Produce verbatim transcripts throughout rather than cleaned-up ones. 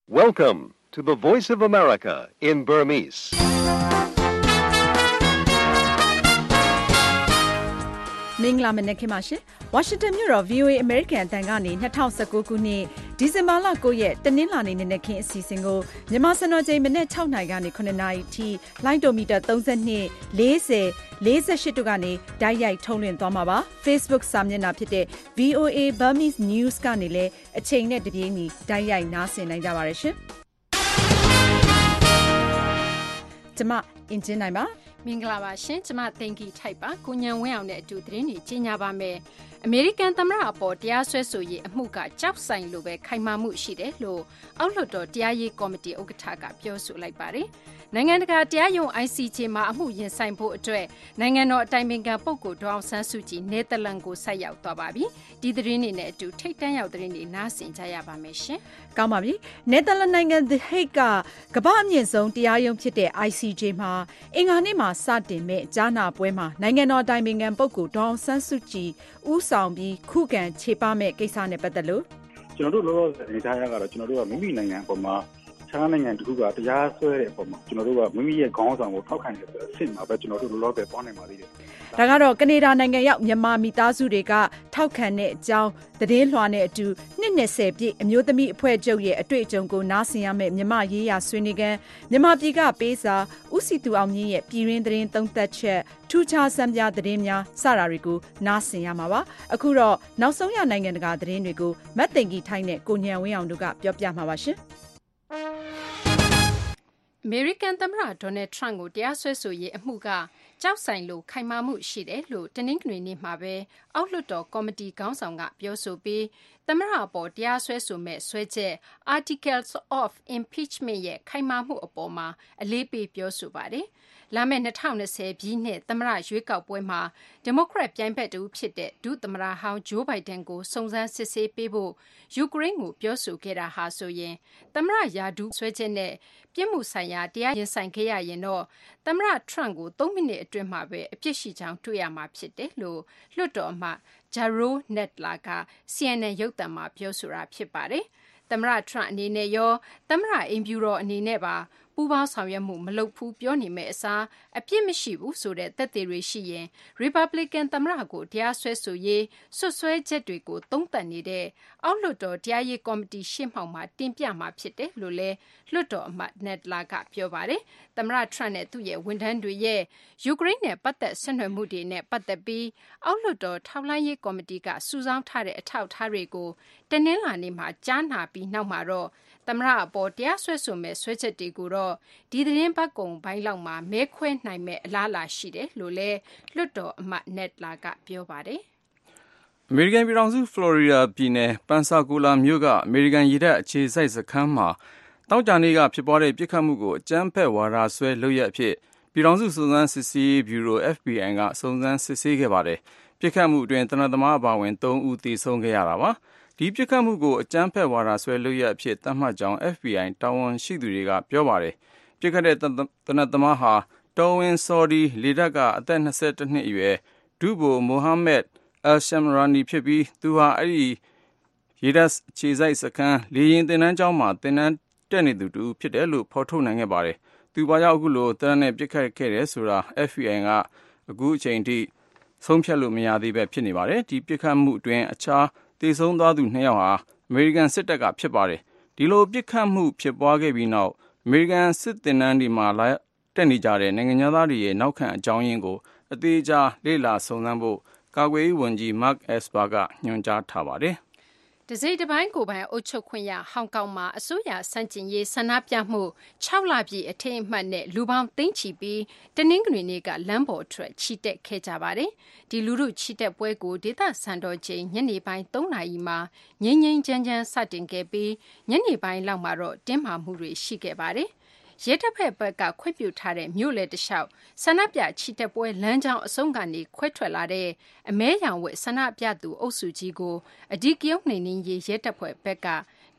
Welcome to the Voice of America in Burmese. Mingla Menekimashi, Washington Bureau, V O A American Tangani, Natausa Kuni, Dizemala Goye, Tanilani Nekin Sisingo, Nemasano J Menet Taunagani Konanai T, Lidometer Thousand Ne, Laze, Laze Shitugani, Dayai Tolin Tomaba, Facebook Samyana Pite, V O A Burmese News Ganile, a chain at the Bieni, Dayai Nasi Nagavarishin. Tama, in Jinama. မင်္ဂလာပါရှင်ကျမသိင်္ဂီထိုက်ပါကိုညံဝင်းအောင်နဲ့အတူသတင်းတွေကြီးညာပါမယ်အမေရိကန်သမ္မတအပေါ်တရားစွဲဆိုရေးအမှုကကြောက်ဆိုင်လိုပဲခိုင်မာမှုရှိတယ်လို့အောက်လွှတ်တော်တရားရေးကော်မတီဥက္ကဋ္ဌကပြောဆိုလိုက်ပါတယ်နိုင်ငံတကာတရားရုံး I C J မှာအမှုရင်ဆိုင်ဖို့အတွက်နိုင်ငံတော်အတိုင်ပင်ခံပုဂ္ဂိုလ်ဒေါအောင်ဆန်းစုကြည်နယ်သာလန်ကိုဆိုက်ရောက်သွားပါပြီဒီသတင်းတွေနဲ့အတူထိတ်တန့်ရောက်သတင်းတွေနားဆင်ကြရပါမယ်ရှင်ကောင်းပါပြီနယ်သာလန်နိုင်ငံ The Hague ကကမ္ဘာအမြင့်ဆုံးတရားရုံးဖြစ်တဲ့ I C J မှာအင်္ဂါနေ့မှာစတင်မဲ့ကြားနာပွဲမှာနိုင်ငံတော်အတိုင်ပင်ခံပုဂ္ဂိုလ်ဒေါအောင်ဆန်းစုကြည်ဦးဆောင်ပြီးခုခံခြေပမဲ့ကိစ္စနဲ့ပတ်သက်လို့ကျွန်တော်တို့လောလောဆယ်အနေထားရကတော့ကျွန်တော်တို့ကမိမိနိုင်ငံအပေါ်မှာခြားနိုင်ငံတခုကတရားစွဲတဲ့အပေါ်မှာကျွန်တော်တို့ကမိမိရဲ့ခေါင်းဆောင်ကိုထောက်ခံတယ်ဆိုတဲ့အဆင့်မှာပဲကျွန်တော်တို့လောလောဆယ်ပေါ်နေပါသေးတယ်။ဒါကတော့ကနေဒါနိုင်ငံရောက်မြန်မာမိသားစုတွေကထောက်ခံတဲ့အကြောင်းသတင်းလွှာနဲ့အတူနှစ်နှစ်ဆယ်ပြည့်အမျိုးသမီးအဖွဲ့ချုပ်ရဲ့အတွေ့အကြုံကိုနားဆင်ရမယ့်မြန်မာရေးရာဆွေးနွေးခန်းမြန်မာပြည်ကပေးစာဦးစီသူအောင်မြင့်ရဲ့ပြည်ရင်းသတင်းသုံးသပ်ချက်ထူးခြားစံပြသတင်းများစတာတွေကိုနားဆင်ရမှာပါ။အခုတော့နောက်ဆုံးရနိုင်ငံတကာသတင်းတွေကိုမတ်သိင်္ဂီထိုင်းနဲ့ကိုညံဝင်းအောင်တို့ကပြောပြမှာပါရှင်။အမေရိကန်သမ္မတဒေါ်နယ်ထရန့်ကိုတရားစွဲဆိုရေးအမှုကကြောက်ဆိုင်လို့ခိုင်မာမှုရှိတယ်လို့တနင်္ဂနွေနေ့မှာပဲအောက်လွှတ်တော်ကော်မတီခေါင်းဆောင်ကပြောဆိုပြီးသမ္မတအပေါ်တရားစွဲဆိုမဲ့ဆွဲချက် Articles of Impeachment ရဲ့ခိုင်မာမှုအပေါ်မှာအလေးပေးပြောဆိုပါတယ်လာမယ့်၂၀၂၀ပြည့်နှစ်သမ္မတရွေးကောက်ပွဲမှာဒီမိုကရက်ပြိုင်ဘက်တူဖြစ်တဲ့ဒုသမ္မတဟောင်းဂျိုးဘိုင်ဒန်ကိုစုံစမ်းစစ်ဆေးပေးဖို့ယူကရိန်းကိုပြောဆိုခဲ့တာဟာဆိုရင်သမ္မတယာဒူးဆွဲချက်နဲ့ပြစ်မှုဆိုင်ရာတရားရင်ဆိုင်ခဲ့ရရင်တော့သမ္မတထရန့်ကို၃မိနစ်အတွင်းမှာပဲအပြစ်ရှိကြောင်းတွေ့ရမှာဖြစ်တယ်လို့လွှတ်တော်အမတ်ဂျာရိုးနက်လာက C N N ရုပ်သံမှာပြောဆိုတာဖြစ်ပါတယ်သမ္မတထရန့်အနေနဲ့ရောသမ္မတအိမ်ဖြူတော်အနေနဲ့ပါပူးပေါင်းဆောင်ရွက်မှုမလုပ်ဘူးပြောနေမဲ့အစားအပြစ်မရှိဘူးဆိုတဲ့သက်သေတွေရှိရင် Republican သမ္မတကိုတရားစွဲဆိုရေးဆွဆွဲချက်တွေကိုသုံးသပ်နေတဲ့အောက်လွှတ်တော်တရားရေးကော်မတီရှေ့မှောက်မှာတင်ပြမှာဖြစ်တယ်လို့လည်းလွှတ်တော်အမတ်နက်လာကပြောပါတယ်။သမ္မတထရန့်နဲ့သူ့ရဲ့ဝန်ထမ်းတွေရဲ့ယူကရိန်းနဲ့ပတ်သက်ဆက်နွယ်မှုတွေနဲ့ပတ်သက်ပြီးအောက်လွှတ်တော်ထောက်လှမ်းရေးကော်မတီကစုဆောင်းထားတဲ့အထောက်အထားတွေကိုတနင်္လာနေ့မှာကြားနာပြီးနောက်မှာတော့သမ္မတအပေါ်တရားစွဲဆိုမဲ့ဆွဲချက်တွေကိုတော့ဒီသတင်းပတ်ကုံဘိုင်းလောက်မှာမဲခွဲနိုင်မဲ့အလားအလာရှိတယ်လို့လည်းလွှတ်တော်အမတ်နက်လာကပြောပါတယ်။အမေရိကန်ပြည်ထောင်စုဖလော်ရီဒါပြည်နယ်ပန်ဆာကိုလာမြို့ကအမေရိကန်ရေတပ်အခြေစိုက်စခန်းမှာတောက်ကြနေ့ကဖြစ်ပွားတဲ့ပြစ်ခတ်မှုကိုအကြမ်းဖက်ဝါဒဆွဲလုပ်ရအဖြစ်ပြည်ထောင်စုစုံစမ်းစစ်ဆေးရေးဗျူရို F B I ကစုံစမ်းစစ်ဆေးခဲ့ပါတယ်။ပြစ်ခတ်မှုအတွင်းတနက်သမားအပါအဝင်၃ဦးသေဆုံးခဲ့ရတာပါ။ဒီပြစ်ခတ်မှုကိုအကြမ်းဖက်ဝါဒဆွဲလုပ်ရအဖြစ်သတ်မှတ်ကြောင်း F B I တာဝန်ရှိသူတွေကပြောပါတယ်။ပြစ်ခတ်တဲ့တနက်သမားဟာတော်ဝင်ဆော်ဒီလေတပ်ကအသက်၂၁နှစ်အရွယ်ဒုဗိုလ်မိုဟာမက်အယ်ရှမ်ရာနီဖြစ်ပြီးသူဟာအဲ့ဒီရေတပ်ခြေစိုက်စခန်းလေရင်သင်တန်းကျောင်းမှာသင်တန်းတက်နေသူတူဖြစ်တယ်လို့ဖော်ထုတ်နိုင်ခဲ့ပါတယ်။သူဘာကြောင့်အခုလိုတရနဲ့ပြစ်ခတ်ခဲ့တယ်ဆိုတာ F B I ကအခုအချိန်ထိဆုံးဖြတ်လို့မရသေးပဲဖြစ်နေပါတယ်။ဒီပြစ်ခတ်မှုအတွင်းအခြားသေဆုံးသွားသူနှစ်ယောက်ဟာအမေရိကန်စစ်တပ်ကဖြစ်ပါတယ်။ဒီလိုပြစ်ခတ်မှုဖြစ်ပွားခဲ့ပြီးနောက်အမေရိကန်စစ်သင်တန်းတွေမှာတက်နေကြတဲ့နိုင်ငံသားတွေရဲ့နောက်ခံအကြောင်းရင်းကိုအသေးချာလေ့လာစုံစမ်းဖို့ကာကွယ်ရေးဝန်ကြီး Mark Esper ကညွှန်ကြားထားပါတယ်။တစိမ့်တစ်ပိုင်းကိုပိုင်အုပ်ချုပ်ခွင့်ရဟောင်ကောင်မှာအစိုးရစန့်ကျင်ရေးဆန္ဒပြမှု၆လပြည့်အထိမ်းအမှတ်နဲ့လူပေါင်းသိန်းချီပြီးတနင်္ဂနွေနေ့ကလမ်းပေါ်အထွက်ချီတက်ခဲ့ကြပါတယ်။ဒီလူထုချီတက်ပွဲကိုဒေသစံတော်ချိန်ညနေပိုင်း၃နာရီမှာငြိမ်းငြိမ်းချမ်းချမ်းစတင်ခဲ့ပြီးညနေပိုင်းလောက်မှာတော့တင်းမာမှုတွေရှိခဲ့ပါတယ်။ရဲတပ်ဖွဲ့ဘက်ကခွင့်ပြုထားတဲ့မြို့လေတလျှောက်ဆန္ဒပြချီတက်ပွဲလမ်းကြောင်းအဆုံးကနေခွဲထွက်လာတဲ့အမဲရောင်ဝတ်ဆန္ဒပြသူအုပ်စုကြီးကိုအဓိကရုဏ်းနှိမ်နင်းရေးရဲတပ်ဖွဲ့ဘက်ကတ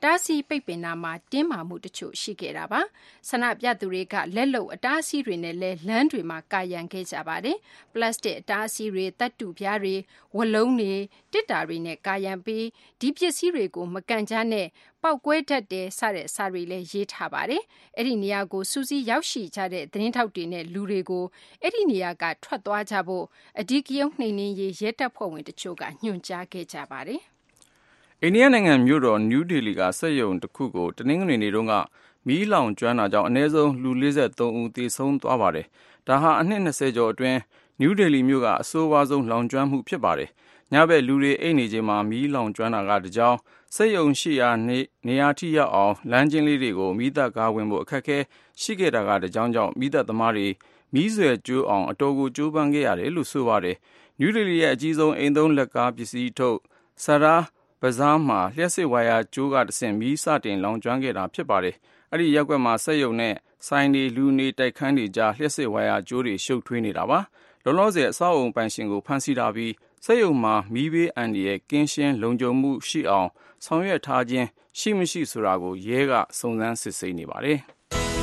တားဆီးပိတ်ပင်တာမှာတင်းမာမှုတချို့ရှိခဲ့တာပါဆန္ဒပြသူတွေကလက်လုံအတားအဆီးတွေနဲ့လည်းလမ်းတွေမှာကာရန်ခဲ့ကြပါတယ်ပလတ်စတစ်အတားအဆီးတွေတပ်တူပြားတွေဝလုံးတွေတစ်တာတွေနဲ့ကာရန်ပြီးဒီပစ္စည်းတွေကိုမကန်ကြနဲ့ပောက်ကွဲတတ်တယ်စတဲ့စာတွေလည်းရေးထားပါတယ်အဲ့ဒီနေရာကိုစူးစီးရောက်ရှိကြတဲ့သတင်းထောက်တွေနဲ့လူတွေကိုအဲ့ဒီနေရာကထွက်သွားကြဖို့အဓိကရုဏ်းနှိမ်နင်းရေးရဲတပ်ဖွဲ့ဝင်တချို့ကညွှန်ကြားခဲ့ကြပါတယ်အိန္ဒိယနိုင်ငံမြို့တော်နယူးဒေလီကစက်ရုံတစ်ခုကိုတနင်္ဂနွေနေ့တုန်းကမီးလောင်ကျွမ်းတာကြောင့်အနည်းဆုံးလူ၄၃ဦးသေဆုံးသွားပါတယ်။ဒါဟာအနှစ်၂၀ကျော်အတွင်းနယူးဒေလီမြို့ကအဆိုးဝါးဆုံးလောင်ကျွမ်းမှုဖြစ်ပါတယ်။ညဘက်လူတွေအိတ်နေချိန်မှာမီးလောင်ကျွမ်းတာကတကြောင်စက်ရုံရှိရာနေ, နေရာထိရောက်အောင်လမ်းကျင်းလေးတွေကိုမီးသတ်ကားဝင်ဖို့အခက်အခဲရှိခဲ့တာကတကြောင်ကြောင့်မီးသတ်သမားတွေမီးဆွယ်ကျိုးအောင်အတော်ကိုကြိုးပမ်းခဲ့ရတယ်လို့ဆိုပါတယ်။နယူးဒေလီရဲ့အကြီးဆုံးအိမ်သုံးလက်ကားပစ္စည်းထုတ်ဆရာဘဇားမှာလျှက်စစ်ဝါယာကြိုးကတဆင့်မီးစတင်လောင်ကျွမ်းခဲ့တာဖြစ်ပါတယ်။အဲ့ဒီရက်ကွက်မှာစက်ရုံနဲ့ဆိုင်တွေလူနေတိုက်ခန်းတွေကြားလျှက်စစ်ဝါယာကြိုးတွေရှုပ်ထွေးနေတာပါ။လောလောဆယ်အဆောက်အုံပိုင်ရှင်ကိုဖမ်းဆီးထားပြီးစက်ရုံမှာမီးဘေးအန္တရာယ်ကင်းရှင်းလုံခြုံမှုရှိအောင်ဆောင်ရွက်ထားခြင်းရှိမရှိဆိုတာကိုရဲကစုံစမ်းစစ်ဆေးနေပါတယ်။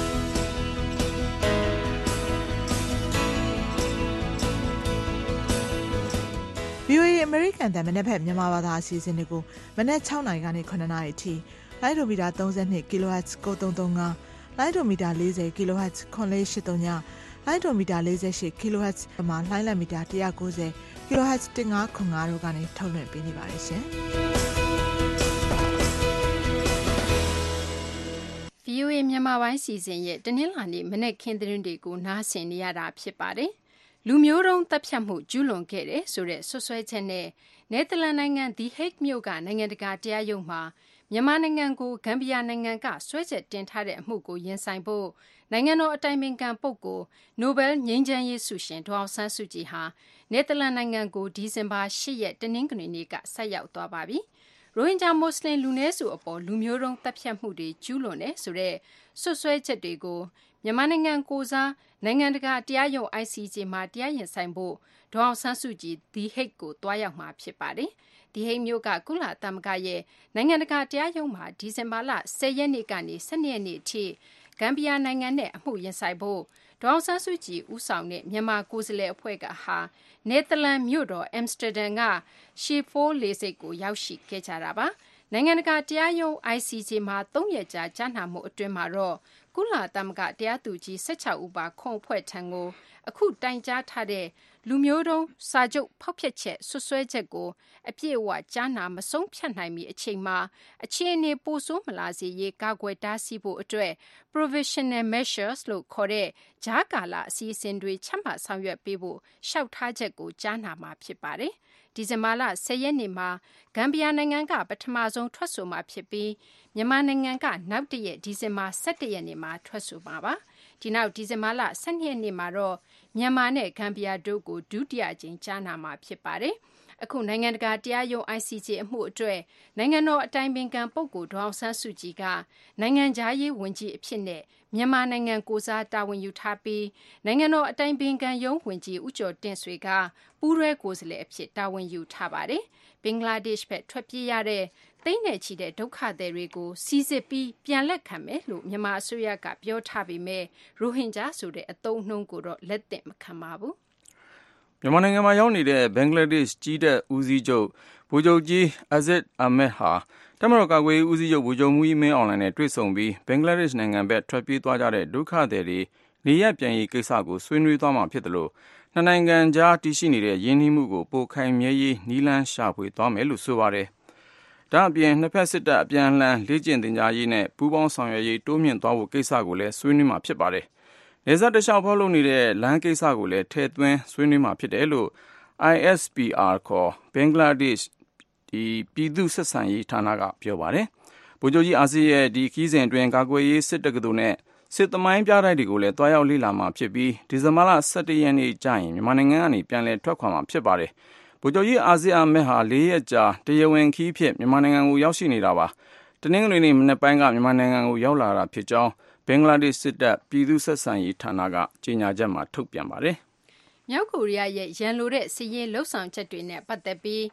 ဗီအိုအေ American တန်မနေ့ဖက်မြန်မာဘာသာအစီအစဉ်တွေကိုမနေ့၆နာရီကနေခုနှစ်နာရီအထိလိုင်းဒိုမီတာသုံး၂ kHz ကိုသုံးသုံး၅လိုင်းဒိုမီတာ၄၀ kHz ခွန်လေး၈၃ညလိုင်းဒိုမီတာ၄၈ kHz မှာလိုင်းလက်မီတာ၁၉၀ kHz ၁၅ခွန်၅တို့ကနေထုတ်လွှင့်ပေးနေပါတယ်ရှင်။ဗီအိုအေ မြန်မာပိုင်းစီစဉ်ရဲ့တနင်္လာနေ့မနေ့ခင်းသတင်းတွေကိုနားဆင်နေရတာဖြစ်ပါတယ်။လူမျိုးတုံးတပ်ဖြတ်မှုကျူးလွန်ခဲ့တဲ့ဆိုတဲ့ဆွဆွဲချက်နဲ့နယ်သာလန်နိုင်ငံ The Hague မြို့ကနိုင်ငံတကာတရားရုံးမှာမြန်မာနိုင်ငံကိုဂမ်ဘီယာနိုင်ငံကဆွဲချက်တင်ထားတဲ့အမှုကိုရင်ဆိုင်ဖို့နိုင်ငံတော်အတိုင်ပင်ခံပုဂ္ဂိုလ်နိုဘယ်ငြိမ်းချမ်းရေးဆုရှင်ဒေါ်အောင်ဆန်းစုကြည်ဟာနယ်သာလန်နိုင်ငံကိုဒီဇင်ဘာ၈ရက်တနင်္ဂနွေနေ့ကဆက်ရောက်သွားပါပြီ။ရိုဟင်ဂျာမွတ်စလင်လူနည်းစုအပေါ်လူမျိုးတုံးတပ်ဖြတ်မှုတွေကျူးလွန်တယ်ဆိုတဲ့ဆွဆွဲချက်တွေကိုမြန်မာနိုင်ငံကိုစားနိုင်ငံတကာတရားရုံး I C J မှာတရားရင်ဆိုင်ဖို့ဒေါ်အောင်ဆန်းစုကြည် The Hague ကိုသွားရောက်မှာဖြစ်ပါတယ်။ The Hague မြို့ကကုလသမဂ္ဂရဲ့နိုင်ငံတကာတရားရုံးမှာဒီဇင်ဘာလ၁၀ရက်နေ့ကနေ၁၂ရက်နေ့အထိဂမ်ဘီယာနိုင်ငံနဲ့အမှုရင်ဆိုင်ဖို့ဒေါ်အောင်ဆန်းစုကြည်ဦးဆောင်တဲ့မြန်မာကိုယ်စားလှယ်အဖွဲ့ကဟာနယ်သာလန်မြို့တော်အမ်စတာဒမ်ကရှီဖိုးလေဆိပ်ကိုရောက်ရှိခဲ့ကြတာပါ။နိုင်ငံတကာတရားရုံး I C J မှာသုံးရက်ကြာကြားနာမှုအတွင်းမှာတော့ကုလသမဂ္ဂတရားသူကြီး၁၆ဦးပါခုံအဖွဲ့ထံကိုအခုတိုင်ကြားထားတဲ့လူမျိုးတုံးစာချုပ်ဖောက်ဖျက်ချက်ဆွဆွဲချက်ကိုအပြည့်အဝကြားနာမဆုံးဖြတ်နိုင်မီအချိန်မှာအခြေအနေပိုဆိုးမလာစေရေးကာကွယ်တားဆီးဖို့အတွက် provisional measures လို့ခေါ်တဲ့ကြားကာလအစီအစဉ်တွေချမှတ်ဆောင်ရွက်ပေးဖို့လျှောက်ထားချက်ကိုကြားနာမှာဖြစ်ပါတယ်။ဒီဇင်ဘာလ၁၀ရက်နေ့မှာဂမ်ဘီယာနိုင်ငံကပထမဆုံးထွက်ဆိုမှာဖြစ်ပြီးမြန်မာနိုင်ငံကနောက်တရက်ဒီဇင်ဘာ၁၁ရက်နေ့မှာထွက်ဆိုမှာပါ။ဒီနောက်ဒီဇင်ဘာလ၁၂ရက်နေ့မှာတော့မြန်မာနဲ့ဂမ်ဘီယာတို့ကိုဒုတိယအကြိမ်ကြားနာမှာဖြစ်ပါတယ်။အခုနိုင်ငံတကာတရားရုံး I C J အမှုအတွက်နိုင်ငံတော်အတိုင်ပင်ခံပုဂ္ဂိုလ်ဒေါ်အောင်ဆန်းစုကြည်ကနိုင်ငံခြားရေးဝန်ကြီးအဖြစ်နဲ့မြန်မာနိုင်ငံကိုစားတာဝန်ယူထားပြီးနိုင်ငံတော်အတိုင်ပင်ခံရုံးဝန်ကြီးဦးကျော်တင့်ဆွေကပူးတွဲကိုယ်စားလှယ်အဖြစ်တာဝန်ယူထားပါတယ်။ဘင်္ဂလားဒေ့ရှ်ဘက်ထွက်ပြေးရတဲ့သိန်းနဲ့ချီတဲ့ဒုက္ခသည်တွေကိုစီစစ်ပြီးပြန်လက်ခံမယ်လို့မြန်မာအစိုးရကပြောထားပေမဲ့ရိုဟင်ဂျာဆိုတဲ့အသုံးအနှုန်းကိုတော့လက်သင့်မခံပါဘူး။မြန်မာနိုင်ငံမှာရောက်နေတဲ့ဘင်္ဂလားဒေ့ရှ်ကြီးတဲ့ဦးစီးချုပ်ဗိုလ်ချုပ်ကြီးအဇစ်အာမက်ဟာတမတော်ကာကွယ်ရေးဦးစီးချုပ်ဗိုလ်ချုပ်မူကြီးမင်းအောင်လှိုင်နဲ့တွေ့ဆုံပြီးဘင်္ဂလားဒေ့ရှ်နိုင်ငံဘက်ထွက်ပြေးသွားကြတဲ့ဒုက္ခသည်တွေနေရပ်ပြန်ရေးကိစ္စကိုဆွေးနွေးသွားမှာဖြစ်တယ်လို့နှစ်နိုင်ငံကြားတည်ရှိနေတဲ့ယင်းနှီးမှုကိုပိုခိုင်မြဲရေးနီးလန်းရှာဖွေသွားမယ်လို့ဆိုပါတယ်။ဒါအပြင်နှစ်ဖက်စစ်တပ်အပြန်အလှန်လေ့ကျင့်သင်ကြားရေးနဲ့ပူးပေါင်းဆောင်ရွက်ရေးတိုးမြင့်သွားဖို့ကိစ္စကိုလည်းဆွေးနွေးမှာဖြစ်ပါတယ်။နေဆက်တလျှောက်ဖောက်လုပ်နေတဲ့လမ်းကိစ္စကိုလည်းထည့်သွင်းဆွေးနွေးမှာဖြစ်တယ်လို့ I S P R ခေါ်ဘင်္ဂလားဒေ့ရှ်ဒီပြည်သူ့ဆက်ဆံရေးဌာနကပြောပါတယ်။ဗိုလ်ချုပ်ကြီးအာဇစ်ရဲ့ဒီခီးစဉ်အတွင်းကာကွယ်ရေးစစ်တက္ကသိုလ်နဲ့စစ်သမိုင်းပြတိုက်တွေကိုလည်းတွားရောက်လေ့လာမှာဖြစ်ပြီးဒီဇင်ဘာလ၁၁ရက်နေ့ကျရင်မြန်မာနိုင်ငံကနေပြန်လည်ထွက်ခွာမှာဖြစ်ပါတယ်။ဗိုလ်ချုပ်ကြီးအာဇစ်အာမက်ဟာလေးရက်ကြာတရားဝင်ခီးဖြစ်မြန်မာနိုင်ငံကိုရောက်ရှိနေတာပါ။တနင်္ဂနွေနေ့မနက်ပိုင်းကမြန်မာနိုင်ငံကိုရောက်လာတာဖြစ်ကြောင်းဘင်္ဂလားဒေ့ရှ်စစ်တပ်ပြည်သူ့ဆက်ဆံရေးဌာနကကြေညာချက်မှာထုတ်ပြန်ပါတယ်။မြောက်ကိုရီးယားရဲ့ရန်လိုတဲ့စစ်ရေးလှုပ်ဆောင်ချက်တွေနဲ့ပတ်သက်ပြီး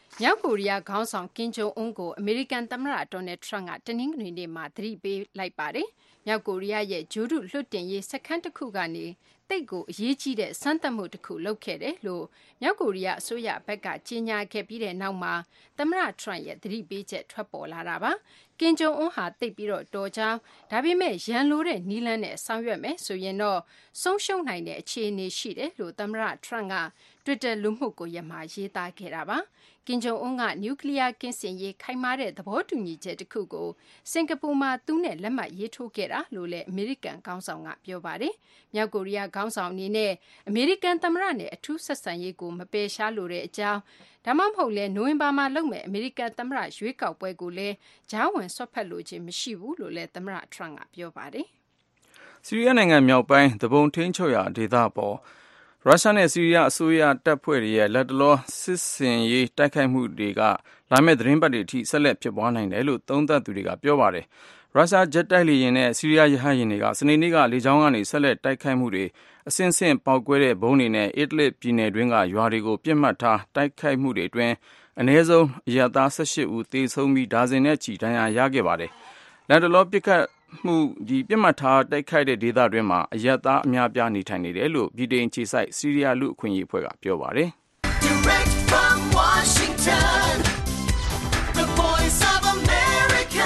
မြောက်ကိုရီးယားခေါင်းဆောင်ကင်ဂျုံအွန်းကိုအမေရိကန်သမ္မတဒေါ်နယ်ထရန့်ကတနင်္ဂနွေနေ့မှာသတိပေးလိုက်ပါတယ်။မြောက်ကိုရီးယားရဲ့ဂျိုဒုလွှတ်တင်ရေးစခန်းတစ်ခုကနေတိတ်ကိုအရေးကြီးတဲ့စမ်းသပ်မှုတစ်ခုလုပ်ခဲ့တယ်လို့မြောက်ကိုရီးယားအစိုးရဘက်ကကြေညာခဲ့ပြီးတဲ့နောက်မှာသမ္မတထရန့်ရဲ့သတိပေးချက်ထွက်ပေါ်လာတာပါ။ကင်ဂျုံအွန်းဟာတိတ်ပြီးတော့တော်ကြောင်းဒါပေမဲ့ရန်လိုတဲ့နီးလန်းနဲ့ဆောင်ရွက်မယ်ဆိုရင်တော့ဆုံးရှုံးနိုင်တဲ့အခြေအနေရှိတယ်လို့သမ္မတထရန့်က Twitter လူမှုကွန်ရက်မှာရေးသားခဲ့တာပါ။ကင်ဂျုံအွန်းကနျူကလ িয়ার ကင်းစင်ရေးခိုင်မာတဲ့သဘောတူညီချက်တစ်ခုကိုစင်ကာပူမှာသူနဲ့လက်မှတ်ရေးထိုးခဲ့တာလို့လည်းအမေရိကန်ခေါင်းဆောင်ကပြောပါတယ်။မြောက်ကိုရီးယားခေါင်းဆောင်အနေနဲ့အမေရိကန်သမ္မတနဲ့အထူးဆက်ဆံရေးကိုမပယ်ရှားလိုတဲ့အကြောင်းဒါမှမဟုတ်လဲနိုဝင်ဘာမှာလုပ်မဲ့အမေရိကန်သမ္မတရွေးကောက်ပွဲကိုလည်းကြားဝင်ဆွတ်ဖက်လိုခြင်းမရှိဘူးလို့လည်းသမ္မတထရန့်ကပြောပါတယ်။ဆီးရီးယားနိုင်ငံမြောက်ပိုင်းသဘုံထိန်းချုပ်ရာဒေသပေါ်ရုရှားနဲ့ဆီးရီးယားအစိုးရတပ်ဖွဲ့တွေရဲ့လက်တလောစစ်ဆင်ရေးတိုက်ခိုက်မှုတွေကလာမယ့်သတင်းပတ်တွေအထိဆက်လက်ဖြစ်ပွားနိုင်တယ်လို့သုံးသပ်သူတွေကပြောပါတယ်။ရုရှားဂျက်တိုက်လေယာဉ်နဲ့ဆီးရီးယားရဟတ်ယာဉ်တွေကစနေနေ့ကလေကြောင်းကနေဆက်လက်တိုက်ခိုက်မှုတွေအဆင့်ဆင့်ပေါက်ကွဲတဲ့ဘုံတွေနဲ့အစ်ဒလစ်ပြည်နယ်တွင်းကရွာတွေကိုပြစ်မှတ်ထားတိုက်ခိုက်မှုတွေအတွင်းအနည်းဆုံးအရပ်သား၁၈ဦးသေဆုံးပြီးဒါဇင်နဲ့ချီဒဏ်ရာရခဲ့ပါတယ်။လက်တလောပစ်ခတ်မှုဒီပြစ်မှတ်ထားတိုက်ခိုက်တဲ့ဒေသတွင်းမှာအရပ်သားအများပြားနေထိုင်နေတယ်လို့ဗြိတိန်ခြေစိုက်ဆီးရီးယားလူအခွင့်အရေးအဖွဲ့ကပြောပါတယ်။ Direct from Washington, the voice of America,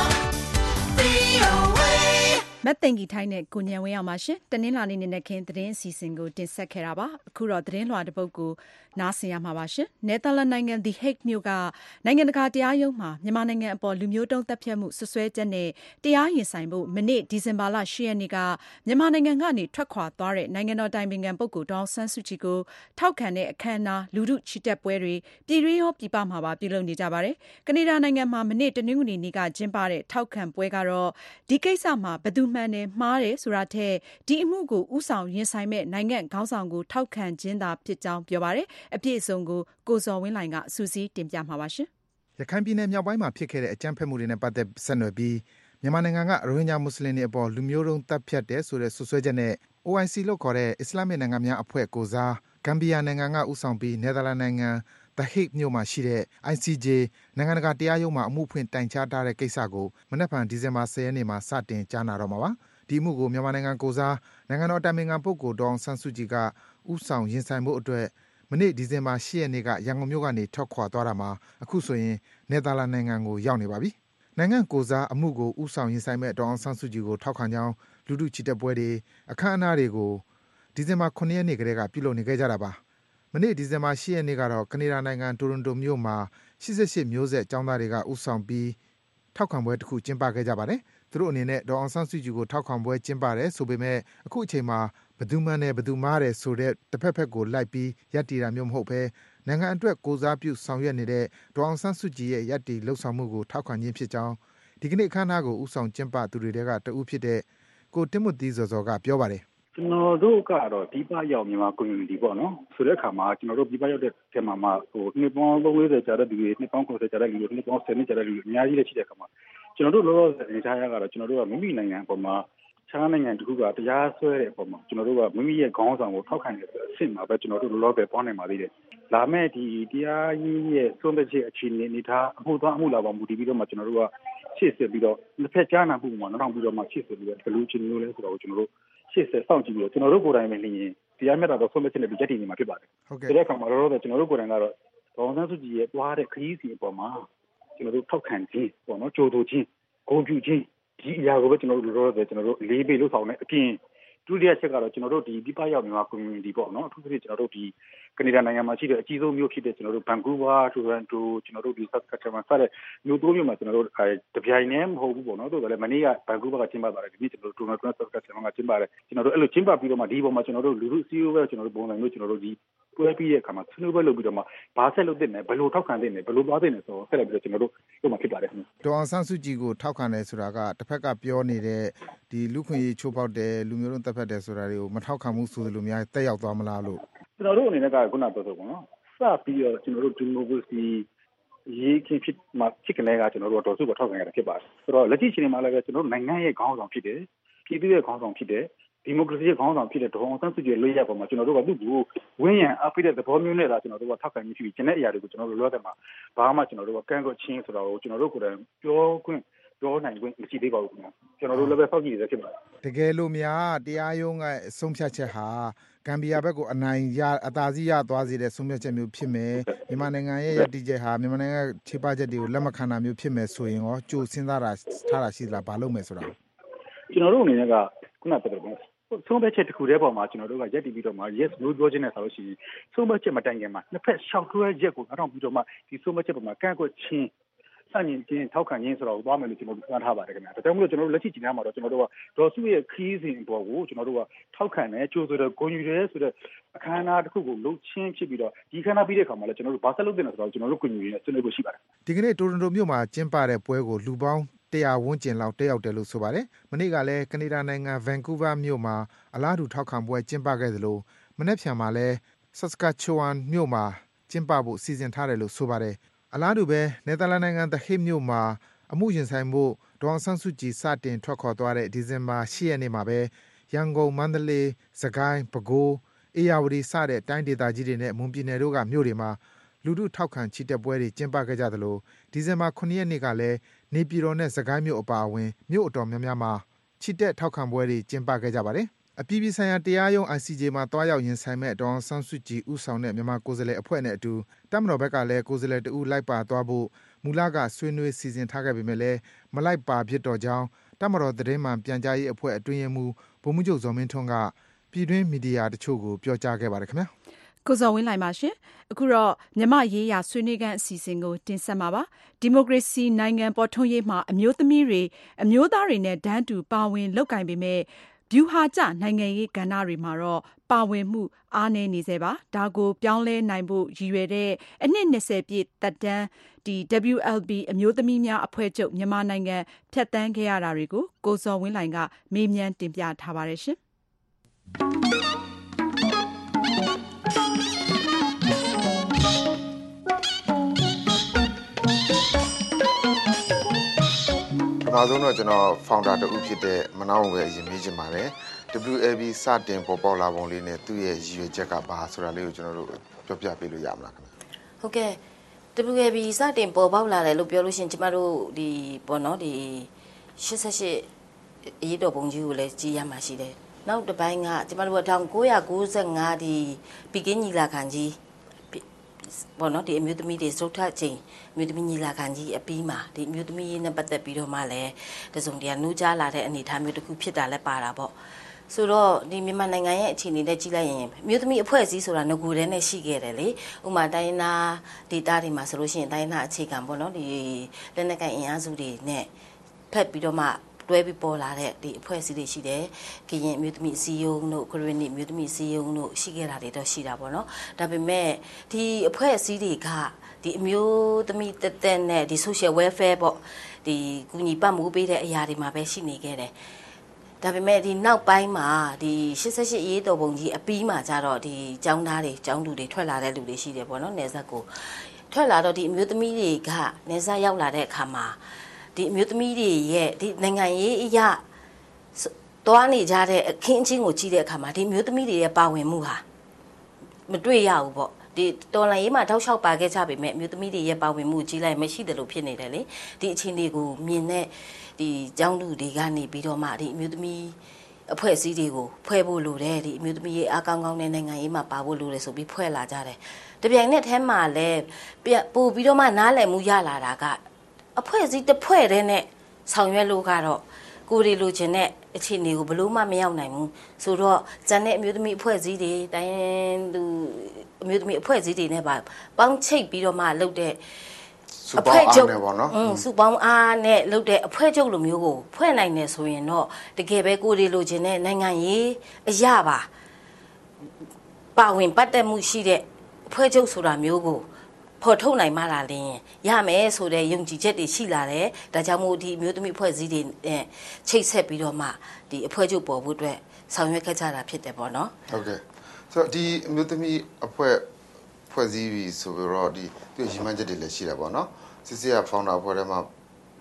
မတ်သိင်္ဂီထိုင်းနဲ့ကိုညံဝင်းအောင်ပါရှင်တနင်္လာနေ့နေ့ခင်းသတင်းအစီအစဉ်ကိုတင်ဆက်ခဲ့တာပါအခုတော့သတင်းလွှာတစ်ပုဒ်ကိုနားဆင်ရမှာပါရှင်နယ်သာလန်နိုင်ငံ The Hague မြို့ကနိုင်ငံတကာတရားရုံးမှာမြန်မာနိုင်ငံအပေါ်လူမျိုးတုံးတပ်ဖြတ်မှုဆွဆွဲချက်နဲ့တရားရင်ဆိုင်ဖို့မနေ့ဒီဇင်ဘာလ၈ရက်နေ့ကမြန်မာနိုင်ငံကနေထွက်ခွာသွားတဲ့နိုင်ငံတော်တိုင်ပင်ခံပုဂ္ဂိုလ်ဒေါ်အောင်ဆန်းစုကြည်ကိုထောက်ခံတဲ့အခမ်းအနားလူထုချီတက်ပွဲတွေပြည်တွင်းရောပြည်ပမှာပါပြုလုပ်နေကြပါတယ်ကနေဒါနိုင်ငံမှာမနေ့တနင်္ဂနွေနေ့ကကျင်းပတဲ့ထောက်ခံပွဲကတော့ဒီကိစ္စမှာဘယ်သူမှန်တယ်မှားတယ်ဆိုတာထက်ဒီအမှုကိုဥဆောင်ရင်ဆိုင်မဲ့နိုင်ငံခေါင်းဆောင်ကိုထောက်ခံခြင်းသာဖြစ်ကြောင်းပြောပါတယ်အပြည့်အစုံကိုကိုဇော်ဝင်းလှိုင်ကစူးစီးတင်ပြမှာပါရှင်ရခိုင်ပြည်နယ်မြောက်ပိုင်းမှာဖြစ်ခဲ့တဲ့အကြမ်းဖက်မှုတွေနဲ့ပတ်သက်ဆက်နွယ်ပြီးမြန်မာနိုင်ငံကရိုဟင်ဂျာမွတ်စလင်တွေအပေါ်လူမျိုးတုံးတပ်ဖြတ်တယ်ဆိုတဲ့ဆွဆွဲချက်နဲ့ အို အိုင် စီ လို့ခေါ်တဲ့အစ္စလာမစ်နိုင်ငံများအဖွဲ့ကိုစားဂမ်ဘီယာနိုင်ငံကဦးဆောင်ပြီးနယ်သာလန်နိုင်ငံ The Hague မြို့မှာရှိတဲ့ အိုင် စီ ဂျေ နိုင်ငံတကာတရားရုံးမှာအမှုဖွင့်တိုင်ကြားထားတဲ့ကိစ္စကိုမနက်ဖြန်ဒီဇင်ဘာ၁၀ရက်နေ့မှာစတင်ကြားနာတော့မှာပါဒီအမှုကိုမြန်မာနိုင်ငံကိုစားနိုင်ငံတော်အတိုင်ပင်ခံပုဂ္ဂိုလ်ဒေါ်အောင်ဆန်းစုကြည်ကဦးဆောင်ရင်ဆိုင်ဖို့အတွက်မနေ့ဒီဇင်ဘာ၈ရက်နေ့ကရန်ကုန်မြို့ကနေထွက်ခွာသွားတာမှာအခုဆိုရင်နယ်သာလန်နိုင်ငံကိုရောက်နေပါပြီနိုင်ငံကိုစားအမှုကိုဦးဆောင်ရင်ဆိုင်မဲ့ဒေါ်အောင်ဆန်းစုကြည်ကိုထောက်ခံကြောင်းလူထုချီတက်ပွဲတွေအခမ်းအနားတွေကိုဒီဇင်ဘာခုနှစ်ရက်နေ့ကတည်းကပြုလုပ်နေခဲ့ကြတာပါမနေ့ဒီဇင်ဘာ၈ရက်နေ့ကတော့ကနေဒါနိုင်ငံတိုရွန်တိုမြို့မှာ၈၈မျိုးဆက်ကျောင်းသားတွေကဦးဆောင်ပြီးထောက်ခံပွဲတစ်ခုကျင်းပခဲ့ကြပါတယ်သူတို့အနေနဲ့ဒေါ်အောင်ဆန်းစုကြည်ကိုထောက်ခံပွဲကျင်းပတယ်ဆိုပေမဲ့အခုအချိန်မှာဘယ်သူမှန်တယ်ဘယ်သူမှားတယ်ဆိုတဲ့တစ်ဖက်ဖက်ကိုလိုက်ပြီးရပ်တည်တာမျိုးမဟုတ်ဘဲနိုင်ငံအတွက်ကိုစားပြုဆောင်ရွက်နေတဲ့ဒေါ်အောင်ဆန်းစုကြည်ရဲ့ရပ်တည်လှုပ်ဆောင်မှုကိုထောက်ခံခြင်းဖြစ်ကြောင်းဒီကနေ့အခမ်းအနားကိုဦးဆောင်ကျင်းပသူတွေကတဦးဖြစ်တဲ့ကိုတင်မွတ်သီးစော်စော်ကပြောပါတယ်ကျွန်တော်တို့ကတော့ဒီပရောက်မြန်မာ community ပေါ့နော်ဆိုတဲ့အခါမှာကျွန်တော်တို့ဒီပရောက်တဲ့ထဲမှာမှာဟိုနှစ်ပေါင်းသုံးလေးဆယ်ကြာတဲ့လူတွေနှစ်ပေါင်း၉၀ကြာတဲ့လူတွေနှစ်ပေါင်း၁၀နှစ်ကြာတဲ့လူတွေအများကြီးလည်းရှိတဲ့အခါမှာကျွန်တော်တို့လောလောဆယ်နေထားရကတော့ကျွန်တော်တို့ကမိမိနိုင်ငံအပေါ်မှာခြားနိုင်ငံတစ်ခုကတရားစွဲတဲ့အပေါ်မှာကျွန်တော်တို့ကမိမိရဲ့ခေါင်းဆောင်ကိုထောက်ခံတယ်ဆိုတဲ့အဆင့်မှာပဲကျွန်တော်တို့လောလောဆယ်ပေါ်နေပါသေးတယ်။လာမဲ့ဒီတရားရေးရဲ့ဆုံးဖြတ်ချက်အခြေအနေအနေထားအမှုသွားအမှုလာပါမူတည်ပြီးတော့မှကျွန်တော်တို့ကရှေ့ဆက်ပြီးတော့တစ်ဖက်ကြားနာမှုမှာနောက်ထောင်ပြီးတော့မှရှေ့ဆက်ပြီးတော့ဘယ်လိုချင်းမျိုးလဲဆိုတော့ကျွန်တော်တို့ရှေ့ဆက်စောင့်ကြည့်ပြီးတော့ကျွန်တော်တို့ကိုယ်တိုင်ပဲလျင်တရားမျှတသောဆုံးဖြတ်ချက်နဲ့ကြက်တည်နေမှာဖြစ်ပါတယ်။ဟုတ်ကဲ့။ဒီအခါမှာလောလောဆယ်ကျွန်တော်တို့ကိုယ်တိုင်ကတော့ဒေါ်အောင်ဆန်းစုကြည်ရဲ့သွားတဲ့ခရီးစဉ်အပေါ်မှာကျွန်တော်တို့ထောက်ခံခြင်းပေါ့နော်ကြိုးတိုခြင်းဂုဏ်ပြုခြင်းဒီအရာကိုပဲကျွန်တော်တို့လောလောဆယ်ကျွန်တော်တို့လေးပေးလို့ဆောင်နေအပြင်ဒုတိယချက်ကတော့ကျွန်တော်တို့ဒီဒီပရောက်မြန်မာ community ပေါ့နော်အထူးသဖြင့်ကျွန်တော်တို့ဒီကနေဒါနိုင်ငံမှာရှိတဲ့အကြီးဆုံးမြို့ဖြစ်တဲ့ကျွန်တော်တို့ဘန်ကူးဗားတိုရန်တိုကျွန်တော်တို့ဒီဆတ်ကတ်တမန်စတဲ့မြို့တိုးမြို့မှာကျွန်တော်တို့တပြိုင်တည်းမဟုတ်ဘူးပေါ့နော်တို့ကလည်းမနေ့ကဘန်ကူးဗားကကျင်းပပါတယ်ဒီနေ့ကျွန်တော်တို့တိုရန်တိုဆတ်ကတ်တမန်ကကျင်းပါတယ်ကျွန်တော်တို့အဲ့လိုကျင်းပပြီးတော့မှဒီပေါ်မှာကျွန်တော်တို့လူလူစီးရိုးပဲကျွန်တော်တို့ပုံစံမျိုးကျွန်တော်တို့ဒီပွဲပြီးတဲ့အခါမှာဆွေးနွေးပွဲလုပ်ပြီးတော့မှဘာဆက်လုပ်သင့်လဲဘယ်လိုထောက်ခံသင့်လဲဘယ်လိုသွားသင့်လဲဆိုတော့ဆက်လက်ပြီးတော့ကျွန်တော်တို့တို့မှာဖြစ်ပါတယ်ခင်ဗျဒေါ်အောင်ဆန်းစုကြည်ကိုထောက်ခံတယ်ဆိုတာကတစ်ဖက်ကပြောနေတဲ့ဒီလူခွင့်ရေးချိုးဖောက်တယ်လူမျိုးတုံးတပ်ဖြတ်တယ်ဆိုတာတွေကိုမထောက်ခံမှုဆိုလိုမျိုးတက်ရောက်သွားမလားလို့ကျွန်တော်တို့အနေနဲ့ကခုနပြောဆိုပေါ့နော်စပြီးတော့ကျွန်တော်တို့ဒီမိုကရေစီရေးခင်ဖြစ်မှာဖြစ်ကနေကကျွန်တော်တို့တော်စုကိုထောက်ခံရတာဖြစ်ပါတယ်ဆိုတော့လက်ရှိချိန်မှာလည်းပဲကျွန်တော်တို့နိုင်ငံရဲ့ခေါင်းဆောင်ဖြစ်တယ်ပြည်သူ့ရဲ့ခေါင်းဆောင်ဖြစ်တယ်ဒီမိုကရေစီခေါင်းဆောင်ဖြစ်တဲ့ဒေါ်အောင်ဆန်းစုကြည်လေးရပေါ်မှာကျွန်တော်တို့ကသူ့ကိုဝင်းရံအပိတဲ့သဘောမျိုးနဲ့ဒါကျွန်တော်တို့ကထောက်ခံမှုရှိပြီးကျန်တဲ့အရာတွေကိုကျွန်တော်တို့လောတဲ့မှာဘာမှကျွန်တော်တို့ကကန့်ကွက်ချင်းဆိုတော့ကျွန်တော်တို့ကိုယ်တိုင်ပြောခွင့်ပြောနိုင်ခွင့်မရှိသေးပါဘူးခင်ဗျာကျွန်တော်တို့လည်းပဲဖောက်ကြည့်ရဖြစ်ပါတယ်တကယ်လို့များတရားရုံးကဆုံးဖြတ်ချက်ဟာဂမ်ဘီယာဘက်ကိုအနိုင်ရအသာစီးရသွားစေတဲ့ဆုံးဖြတ်ချက်မျိုးဖြစ်မယ်မြန်မာနိုင်ငံရဲ့ရည်တည်ချက်ဟာမြန်မာနိုင်ငံကခြေပချက်တွေကိုလက်မခံတာမျိုးဖြစ်မယ်ဆိုရင်ရောကြိုစဉ်းစားတာထားတာရှိသလားဘာလုပ်မယ်ဆိုတာကျွန်တော်တို့အနေနဲ့ကခုနပြောတဲ့ဆုံးဖြတ်ချက်တစ်ခုတည်းပေါ်မှာကျွန်တော်တို့ကရက်တည်ပြီးတော့မှ yes no ပြောခြင်းနဲ့ဆိုလို့ရှိရင်ဆုံးဖြတ်ချက်မတိုင်ခင်မှာနှစ်ဖက်ရှောက်ထွဲချက်ကိုနောက်ပြီးတော့မှဒီဆုံးဖြတ်ချက်ပေါ်မှာကန့်ကွက်ခြင်းစတင်ခြင်းထောက်ခံခြင်းဆိုတော့သွားမယ်လို့ကျွန်တော်တို့ပြောထားပါတယ်ခင်ဗျာဒါကြောင့်မို့လို့ကျွန်တော်တို့လက်ရှိကျင်းမှာတော့ကျွန်တော်တို့ကဒေါ်စုရဲ့ခီးစဉ်ပေါ်ကိုကျွန်တော်တို့ကထောက်ခံတယ်ကြိုးဆိုတော့ဂုဏ်ယူတယ်ဆိုတော့အခမ်းအနားတစ်ခုကိုလုပ်ချင်းဖြစ်ပြီးတော့ဒီခမ်းနားပြီးတဲ့အခါမှာလည်းကျွန်တော်တို့ဘာဆက်လုပ်တင်လဲဆိုတော့ကျွန်တော်တို့ဂုဏ်ယူရဆွေးနွေးဖို့ရှိပါတယ်ဒီကနေ့တိုရန်တိုမြို့မှာကျင်းပတဲ့ပွဲကိုလူပေါင်းတရားဝန်းကျင်လောက်တက်ရောက်တယ်လို့ဆိုပါတယ်မနေ့ကလည်းကနေဒါနိုင်ငံဗန်ကူးဗားမြို့မှာအလားတူထောက်ခံပွဲကျင်းပခဲ့သလိုမနေ့ဖြန်မှာလည်းဆတ်စကချူဝမ်မြို့မှာကျင်းပဖို့စီစဉ်ထားတယ်လို့ဆိုပါတယ်အလားတူပဲနယ်သာလန်နိုင်ငံThe Hagueမြို့မှာအမှုရင်ဆိုင်ဖို့ဒေါအောင်ဆန်းစုကြည်စတင်ထွက်ခေါ်သွားတဲ့ဒီဇင်ဘာ၈ရက်နေ့မှာပဲရန်ကုန်မန္တလေးစကိုင်းပဲခူးအေရဝတီစတဲ့တိုင်းဒေသကြီးတွေနဲ့မွန်ပြည်နယ်တို့ကမြို့တွေမှာလူထုထောက်ခံချီတက်ပွဲတွေကျင်းပခဲ့ကြသလိုဒီဇင်ဘာခုနှစ်ရက်နေ့ကလည်းနေပြည်တော်နဲ့စကိုင်းမြို့အပါအဝင်မြို့အတော်များများမှာချီတက်ထောက်ခံပွဲတွေကျင်းပခဲ့ကြပါတယ်အပြည်ပြည်ဆိုင်ရာတရားရုံး I C J မှာတွားရောက်ရင်ဆိုင်မဲ့ဒေါအောင်ဆန်းစုကြည်ဦးဆောင်တဲ့မြန်မာကိုယ်စားလှယ်အဖွဲ့နဲ့အတူတပ်မတော်ဘက်ကလည်းကိုယ်စားလှယ်တဦးလိုက်ပါသွားဖို့မူလကဆွေးနွေးစီစဉ်ထားခဲ့ပေမဲ့လည်းမလိုက်ပါဖြစ်တော့ကြောင်းတပ်မတော်သတင်းမှန်ပြန်ကြားရေးအဖွဲ့အတွင်းရေးမှူးဗိုလ်မှူးချုပ်ဇော်မင်းထွန်းကပြည်တွင်းမီဒီယာတချို့ကိုပြောကြားခဲ့ပါတယ်ခင်ဗျာကိုစောဝင်းလိုက်ပါရှင်အခုတော့မြန်မာရေးရာဆွေးနွေးခန်းအစီအစဉ်ကိုတင်ဆက်မှာပါဒီမိုကရေစီနိုင်ငံပေါ်ထွန်းရေးမှာအမျိုးသမီးတွေအမျိုးသားတွေနဲ့တန်းတူပါဝင်လုပ်ကိုင်ပေမဲ့ဗျူဟာကျနိုင်ငံရေးကဏ္ဍတွေမှာတော့ပါဝင်မှုအားနည်းနေစေပါဒါကိုပြောင်းလဲနိုင်ဖို့ရည်ရွယ်တဲ့အနှစ်၂၀ပြည့်သက်တမ်းဒီ W L B အမျိုးသမီးများအဖွဲ့ချုပ်မြန်မာနိုင်ငံဖြတ်သန်းခဲ့ရတာတွေကိုကိုစောဝင်းလိုင်ကမေးမြန်းတင်ပြထားပါတယ်ရှင်ပထမဆုံးတော့ကျွန်တော် founder တူဖြစ်တဲ့မနောဝင်ပဲအရင်မေးချင်ပါတယ် W L B စတင်ပေါ်ပေါက်လာပုံလေးနဲ့သူ့ရဲ့ရည်ရွယ်ချက်ကဘာဆိုတာလေးကိုကျွန်တော်တို့ပြောပြပေးလို့ရမလားခင်ဗျဟုတ်ကဲ့ W L B စတင်ပေါ်ပေါက်လာတယ်လို့ပြောလို့ရှိရင်ကျမတို့ဒီပေါ့နော်ဒီ၈၈အရေးတော်ပုံကြီးကိုလည်းကြီးရမှာရှိတယ်နောက်တစ်ပိုင်းကကျမတို့က၁၉၉၅ဒီပီကင်းညီလာခံကြီးဘောနော်ဒီအမျိုးသမီးတွေစုထချိန်အမျိုးသမီးညီလာခံကြီးအပြီးမှာဒီအမျိုးသမီးရေးနဲ့ပတ်သက်ပြီးတော့မှလည်းတစုံတရာနှိုးကြားလာတဲ့အနေအထားမျိုးတစ်ခုဖြစ်တာလည်းပါတာပေါ့ဆိုတော့ဒီမြန်မာနိုင်ငံရဲ့အခြေအနေနဲ့ကြည့်လိုက်ရင်အမျိုးသမီးအဖွဲ့အစည်းဆိုတာငကူတည်းနဲ့ရှိခဲ့တယ်လေဥမာတိုင်းနာဒေတာတွေမှာဆိုလို့ရှိရင်တိုင်းနာအခြေခံပေါ့နော်ဒီလက်နက်ကိုင်အင်အားစုတွေနဲ့ဖက်ပြီးတော့မှတွဲပြီးပေါ်လာတဲ့ဒီအဖွဲ့အစည်းတွေရှိတယ်။ကရင်အမျိုးသမီးစီယုံတို့ခရစ်နီအမျိုးသမီးစီယုံတို့ရှိခဲ့တာတွေတော့ရှိတာပေါ့နော်။ဒါပေမဲ့ဒီအဖွဲ့အစည်းတွေကဒီအမျိုးသမီးတက်တက်နဲ့ဒီ social welfare ပေါ့ဒီကူညီပတ်မှုပေးတဲ့အရာတွေမှာပဲရှိနေခဲ့တယ်။ဒါပေမဲ့ဒီနောက်ပိုင်းမှာဒီ၈၈အရေးတော်ပုံကြီးအပြီးမှာကျတော့ဒီចောင်းသားတွေចောင်းသူတွေထွက်လာတဲ့လူတွေရှိတယ်ပေါ့နော်။နေဆက်ကိုထွက်လာတော့ဒီအမျိုးသမီးတွေကနေဆက်ရောက်လာတဲ့အခါမှာဒီအမျိုးသမီးတွေရဲ့ဒီနိုင်ငံရေးအရာတွားနေကြတဲ့အခင်းအကျင်းကိုကြည့်တဲ့အခါမှာဒီမျိုးသမီးတွေရဲ့ပါဝင်မှုဟာမတွေ့ရဘူးပေါ့ဒီတော်လိုင်းရေးမှာတောက်လျှောက်ပါခဲ့ကြပေမဲ့မျိုးသမီးတွေရဲ့ပါဝင်မှုကြီးလိုက်မရှိတယ်လို့ဖြစ်နေတယ်လေဒီအခြေအနေကိုမြင်တဲ့ဒီကျောင်းသူတွေကနေပြီးတော့မှဒီမျိုးသမီးအဖွဲ့အစည်းတွေကိုဖွဲ့ဖို့လိုတယ်ဒီအမျိုးသမီးရေးအားကောင်းကောင်းနဲ့နိုင်ငံရေးမှာပါဖို့လိုတယ်ဆိုပြီးဖွဲ့လာကြတယ်တပြိုင်နက်တည်းမှာလည်းပို့ပြီးတော့မှနားလည်မှုရလာတာကအဖွဲ့အစည်းတစ်ဖွဲ့တည်းနဲ့ဆောင်ရွက်လို့ကတော့ကိုယ်တွေလိုချင်တဲ့အခြေအနေကိုဘလို့မှမရောက်နိုင်ဘူးဆိုတော့ဇန်တဲ့အမျိုးသမီးအဖွဲ့အစည်းတွေတိုင်းသူအမျိုးသမီးအဖွဲ့အစည်းတွေနဲ့ပါပေါင်းချိတ်ပြီးတော့မှလုပ်တဲ့အဖွဲ့ချုပ်ပေါ့နော်စုပေါင်းအားနဲ့လုပ်တဲ့အဖွဲ့ချုပ်လိုမျိုးကိုဖွဲ့နိုင်တယ်ဆိုရင်တော့တကယ်ပဲကိုယ်တွေလိုချင်တဲ့နိုင်ငံရေးအရာပါပါဝင်ပတ်သက်မှုရှိတဲ့အဖွဲ့ချုပ်ဆိုတာမျိုးကိုဖော်ထုတ်နိုင်မှလာလင်းရမယ်ဆိုတဲ့ယုံကြည်ချက်တွေရှိလာတယ်ဒါကြောင့်မို့ဒီမျိုးသမီးအဖွဲ့အစည်းတွေချိတ်ဆက်ပြီးတော့မှဒီအဖွဲ့ချုပ်ပေါ်ဖို့အတွက်ဆောင်ရွက်ခဲ့ကြတာဖြစ်တယ်ပေါ့နော်ဟုတ်ကဲ့ဆိုတော့ဒီအမျိုးသမီးအဖွဲ့ဖွဲ့စည်းပြီးဆိုပြီးတော့ဒီသူရည်မှန်းချက်တွေလည်းရှိတာပေါ့နော်စစ်စစ်က founder အဖွဲ့ထဲမှာ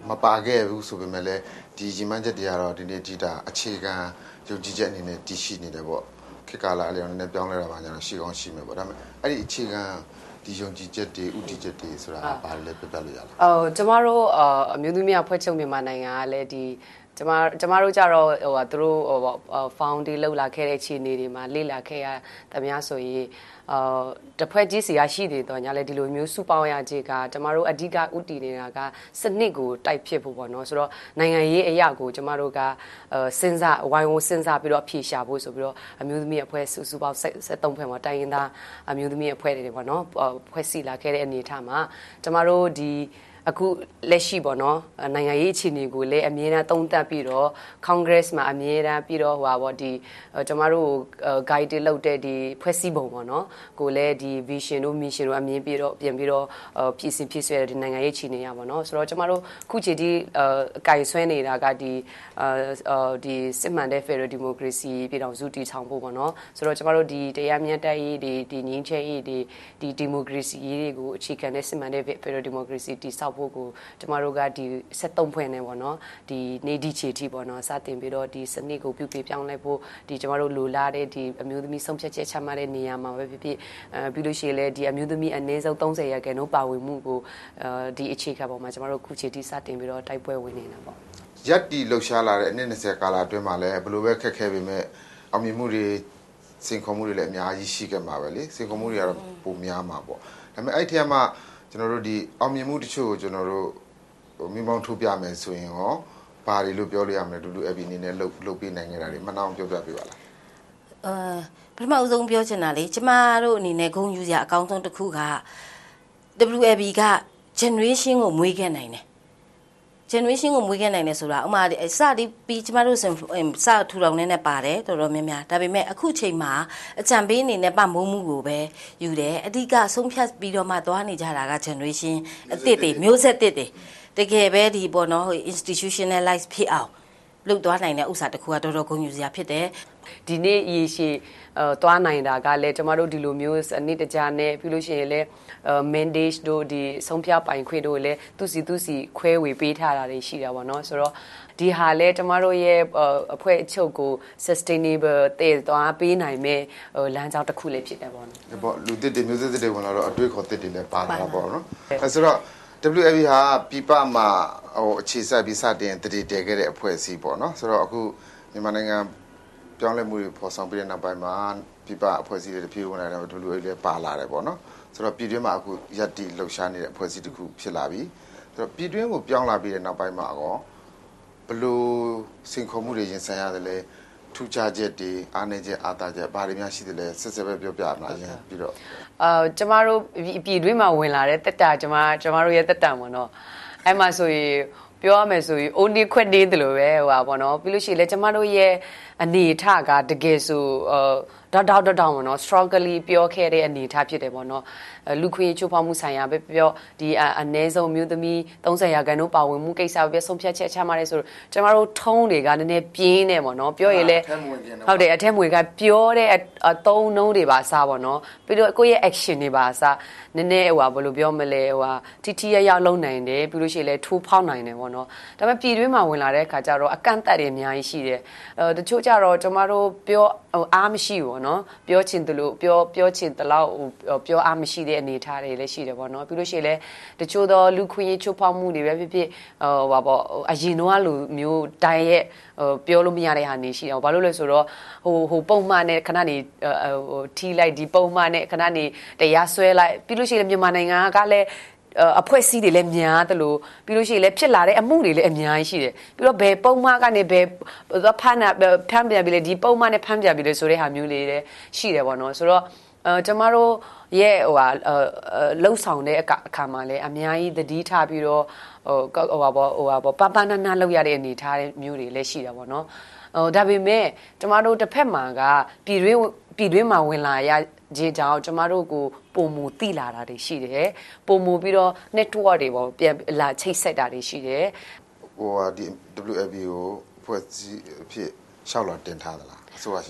မပါခဲ့ဘူးဆိုပေမဲ့လည်းဒီရည်မှန်းချက်တွေကတော့ဒီနေ့ဒီတာအခြေခံယုံကြည်ချက်အနေနဲ့တည်ရှိနေတယ်ပေါ့ခေတ်ကာလအလျော်နဲ့ပြောင်းလဲတာပါညာရှိကောင်းရှိမယ်ပေါ့ဒါပေမဲ့အဲ့ဒီအခြေခံဒီယုံကြည်ချက်တွေဥတီချက်တွေဆိုတာဘာလဲပြပြလို့ရလားအော်ကျမတို့အမျိုးသမီးအဖွဲ့ချုပ်မြန်မာနိုင်ငံကလည်းဒီကျမကျမတို့ကြတော့ဟိုသူတို့ဟို found လောက်လာခဲ့တဲ့အခြေအနေတွေမှာလေ့လာခဲ့ရတမများဆိုရင်အာတဖွဲ့ကြီးစီရရှိနေတော့ညာလေဒီလိုမျိုးစုပေါင်းရခြင်းကကျမတို့အဓိကဥတီနေတာကစနစ်ကိုတိုက်ဖြစ်ဖို့ပေါ့နော်ဆိုတော့နိုင်ငံရေးအရာကိုကျမတို့ကစဉ်းစားဝိုင်းဝန်းစဉ်းစားပြီးတော့အဖြေရှာဖို့ဆိုပြီးတော့အမျိုးသမီးအဖွဲ့စုစုပေါင်းဆက်သုံးဖွဲ့မှာတိုင်းရင်းသားအမျိုးသမီးအဖွဲ့တွေပေါ့နော်ဖွဲ့စည်းလာခဲ့တဲ့အနေအထားမှာကျမတို့ဒီအခုလက်ရှိပေါ့နော်နိုင်ငံရေးအခြေအနေကိုလည်းအမြဲတမ်းသုံးသပ်ပြီးတော့ Congress မှာအမြဲတမ်းပြီးတော့ဟိုပါပေါ့ဒီကျမတို့ guide လုပ်တဲ့ဒီဖွဲ့စည်းပုံပေါ့နော်ကိုလည်းဒီ vision တို့ mission တို့အမြင်ပြီးတော့ပြင်ပြီးတော့ပြည်စင်ဖြစ်ဆွဲတဲ့ဒီနိုင်ငံရေးအခြေအနေရပါတော့ဆိုတော့ကျမတို့ခုချိန်ဒီအကင်ဆွဲနေတာကဒီဒီစစ်မှန်တဲ့ Federal Democracy ပြည်ထောင်စုတည်ထောင်ဖို့ပေါ့နော်ဆိုတော့ကျမတို့ဒီတရားမျှတရေးဒီဒီငြိမ်းချမ်းရေးဒီဒီ democracy ရေးတွေကိုအခြေခံတဲ့စစ်မှန်တဲ့ Federal Democracy တည်ဆောက်ဖို့ကိုကျမတို့ကဒီဆက်သုံးဖွဲ့နေပေါ့နော်ဒီနေဒီချီတီပေါ့နော်စတင်ပြီးတော့ဒီစနစ်ကိုပြုပြင်ပြောင်းလဲဖို့ဒီကျမတို့လိုလားတဲ့ဒီအမျိုးသမီးဆုံးဖြတ်ချက်ချမှတ်တဲ့နေရာမှာပဲဖြစ်ဖြစ်အဲပြီးလို့ရှိရင်လည်းဒီအမျိုးသမီးအနည်းဆုံးသုံးဆယ်ရာခိုင်နှုန်းပါဝင်မှုကိုအဲဒီအခြေခံပေါ်မှာကျမတို့ခုချီတီစတင်ပြီးတော့တိုက်ပွဲဝင်နေတာပေါ့ရက်တီလှုပ်ရှားလာတဲ့အနည်း၂၀ကာလအတွင်းမှာလည်းဘယ်လိုပဲခက်ခဲပေမဲ့အောင်မြင်မှုတွေစင်ခေါ်မှုတွေလည်းအများကြီးရှိခဲ့မှာပဲလေစင်ခေါ်မှုတွေကတော့ပုံများမှာပေါ့ဒါပေမဲ့အဲ့ထက်မှကျွန်တော်တို့ဒီအောင်မြင်မှုတချို့ကိုကျွန်တော်တို့မိမောင်းထုတ်ပြမယ်ဆိုရင်ရောဘာတွေလို့ပြောလို့ရမလဲဒူဒူ เอ ဘီ အနေနဲ့လှုပ်လှုပ်ပေးနိုင်ခဲ့တာတွေမနှောင်းပြောပြပေးပါလားအာပထမအဆုံးပြောချင်တာလေကျမတို့အနေနဲ့ဂုဏ်ယူစရာအကောင်းဆုံးတစ်ခုက ဒဗ္ဗလူ เอ ဘီ က generation ကိုမွေးခဲ့နိုင်တယ် generation ကိုမွေးခဲ့နိုင်တယ်ဆိုတာဥမာအစဒီပြီးကျမတို့စထူထောင်နေနဲ့ပါတယ်တော်တော်များများဒါပေမဲ့အခုချိန်မှာအကြံပေးအနေနဲ့ပမိုးမှုကိုပဲယူတယ်အဓိကဆုံးဖြတ်ပြီးတော့မှသွားနေကြတာက generation အသစ်တွေမျိုးဆက်သစ်တွေတကယ်ပဲဒီပေါ့နော် institutionalize ဖြစ်အောင်လုပ်သွားနိုင်တဲ့ဥစ္စာတစ်ခုကတော်တော်ဂုဏ်ယူစရာဖြစ်တယ်ဒီနေ့ရေရှည်သွားနိုင်တာကလည်းကျမတို့ဒီလိုမျိုးအနည်းတကြားနဲ့ပြီးလို့ရှိရင်လည်း mandate တို့ဒီဆုံးဖြတ်ပိုင်ခွင့်တို့လည်းသူစီသူစီခွဲဝေပေးထားတာတွေရှိတာပေါ့နော်ဆိုတော့ဒီဟာလဲကျမတို့ရဲ့အဖွဲ့အချုပ်ကို sustainable တည်သွားပေးနိုင်မဲ့လမ်းကြောင်းတစ်ခုလည်းဖြစ်တယ်ပေါ့နော်ဒီပေါ့လူသစ်တွေမျိုးဆက်တွေဝင်လာတော့အတွေ့ခေါ်သစ်တွေလည်းပါလာတာပေါ့နော်အဲဆိုတော့ ဒဗ္ဗလူ เอ ဘီ ဟာပြပမှာဟိုအခြေစိုက်ပြီးစတင်တည်တည်ခဲ့တဲ့အဖွဲ့အစည်းပေါ့နော်ဆိုတော့အခုမြန်မာနိုင်ငံပြောင်းလဲမှုတွေပေါ်ဆောင်ပြီးတဲ့နောက်ပိုင်းမှာပြပအဖွဲ့အစည်းတွေတဖြည်းဖြည်းဝင်လာတော့ ဒဗ္ဗလူ เอ ဘီ လည်းပါလာတယ်ပေါ့နော်ဆိုတော့ပြည်တွင်းမှာအခုရက်တီလှုပ်ရှားနေတဲ့အဖွဲ့အစည်းတစ်ခုဖြစ်လာပြီဆိုတော့ပြည်တွင်းကိုပြောင်းလာပြီးတဲ့နောက်ပိုင်းမှာကောဘလို့စင်ခေါ်မှုတွေရင်ဆိုင်ရတယ်လဲထူးခြားချက်တွေအားနည်းချက်အားသာချက်ဘာတွေများရှိတယ်လဲဆက်ဆက်ပဲပြောပြမှာရင်ပြီးတော့အာကျမတို့ပြည်တွင်းမှာဝင်လာတဲ့တက်တာကျမကျမတို့ရဲ့တက်တာပေါ့နော်အဲ့မှာဆိုရင်ပြောရမယ်ဆိုရင် only ခွက်နေတယ်လို့ပဲဟိုပါပေါ့နော်ပြီးလို့ရှိရင်လည်းကျမတို့ရဲ့အနေအထားကတကယ်ဆိုဒေါက်ဒေါက်ဒေါက်ပေါ့နော် strongly ပြောခဲ့တဲ့အနေအထားဖြစ်တယ်ပေါ့နော်လူခွင့်ချိုးဖောက်မှုဆိုင်ရာပဲပြောဒီအနည်းဆုံးမျိုးသမီးသုံးဆယ်ရာခိုင်နှုန်းပါဝင်မှုကိစ္စပဲဆုံးဖြတ်ချက်ချမှတ်ရဲဆိုတော့ကျမတို့ထုံးတွေကနည်းနည်းပြင်းနေပေါ့နော်ပြောရင်လည်းဟုတ်တယ်အထက်မွေကပြောတဲ့အသုံးနှုန်းတွေပါအစားပေါ့နော်ပြီးတော့ကိုယ့်ရဲ့ action တွေပါအစားနည်းနည်းဟိုဟာဘယ်လိုပြောမလဲဟိုဟာတီတီရရောက်လုံနိုင်တယ်ပြီးလို့ရှိရင်လည်းထိုးဖောက်နိုင်တယ်ပေါ့နော်ဒါပေမဲ့ပြည်တွင်းမှာဝင်လာတဲ့အခါကျတော့အကန့်အသတ်တွေအများကြီးရှိတယ်အဲတချို့ကျတော့ကျမတို့ပြောဟိုအားမရှိဘူးပေါ့နော်ပြောချင်တယ်လို့ပြောပြောချင်တယ်လို့ပြောအားမရှိတဲ့အနေအထားတွေလည်းရှိတယ်ပေါ့နော်ပြီးလို့ရှိရင်လည်းတချို့တော့လူခွင့်ရေးချိုးဖောက်မှုတွေပဲဖြစ်ဖြစ်ဟိုဟာပေါ့အရင်တော့လူမျိုးတိုင်းရဲ့ပြောလို့မရတဲ့ဟာနေရှိတယ်ဘာလို့လဲဆိုတော့ဟိုဟိုပုံမှန်နဲ့ခဏနေဟိုထီလိုက်ဒီပုံမှန်နဲ့ခဏနေတရားစွဲလိုက်ပြီးလို့ရှိရင်မြန်မာနိုင်ငံကလည်းအဖွဲ့အစည်းတွေလည်းများတယ်လို့ပြီးလို့ရှိရင်လည်းဖြစ်လာတဲ့အမှုတွေလည်းအများကြီးရှိတယ်ပြီးတော့ဘယ်ပုံမှန်ကနေဘယ်ဖမ်းဖမ်းပြန်ပြီးလေဒီပုံမှန်နဲ့ဖမ်းပြန်ပြီးလေဆိုတဲ့ဟာမျိုးလေးလည်းရှိတယ်ပေါ့နော်ဆိုတော့အဲကျမတို့ရဲ့ဟိုဟာလှုပ်ဆောင်တဲ့အခါမှာလည်းအများကြီးသတိထားပြီးတော့ဟိုဟိုဟာပေါ့ဟိုဟာပေါ့ပပနာနာလောက်ရတဲ့အနေထားမျိုးတွေလည်းရှိတာပေါ့နော်ဟိုဒါပေမဲ့ကျမတို့တစ်ဖက်မှာကပြည်တွင်းပြည်တွင်းမှာဝင်လာရခြေကြောင့်ကျမတို့ကိုပုံမူတိလာတာတွေရှိတယ်ပုံမူပြီးတော့ network တွေပေါ့ပြန်လာချိတ်ဆက်တာတွေရှိတယ်ဟိုဒီ ဒဗ္ဗလူ เอ ဘီ ကိုဖွဲ့စည်းအဖြစ်ရှောက်လာတင်ထားသလားအစိုးရရှိမှာ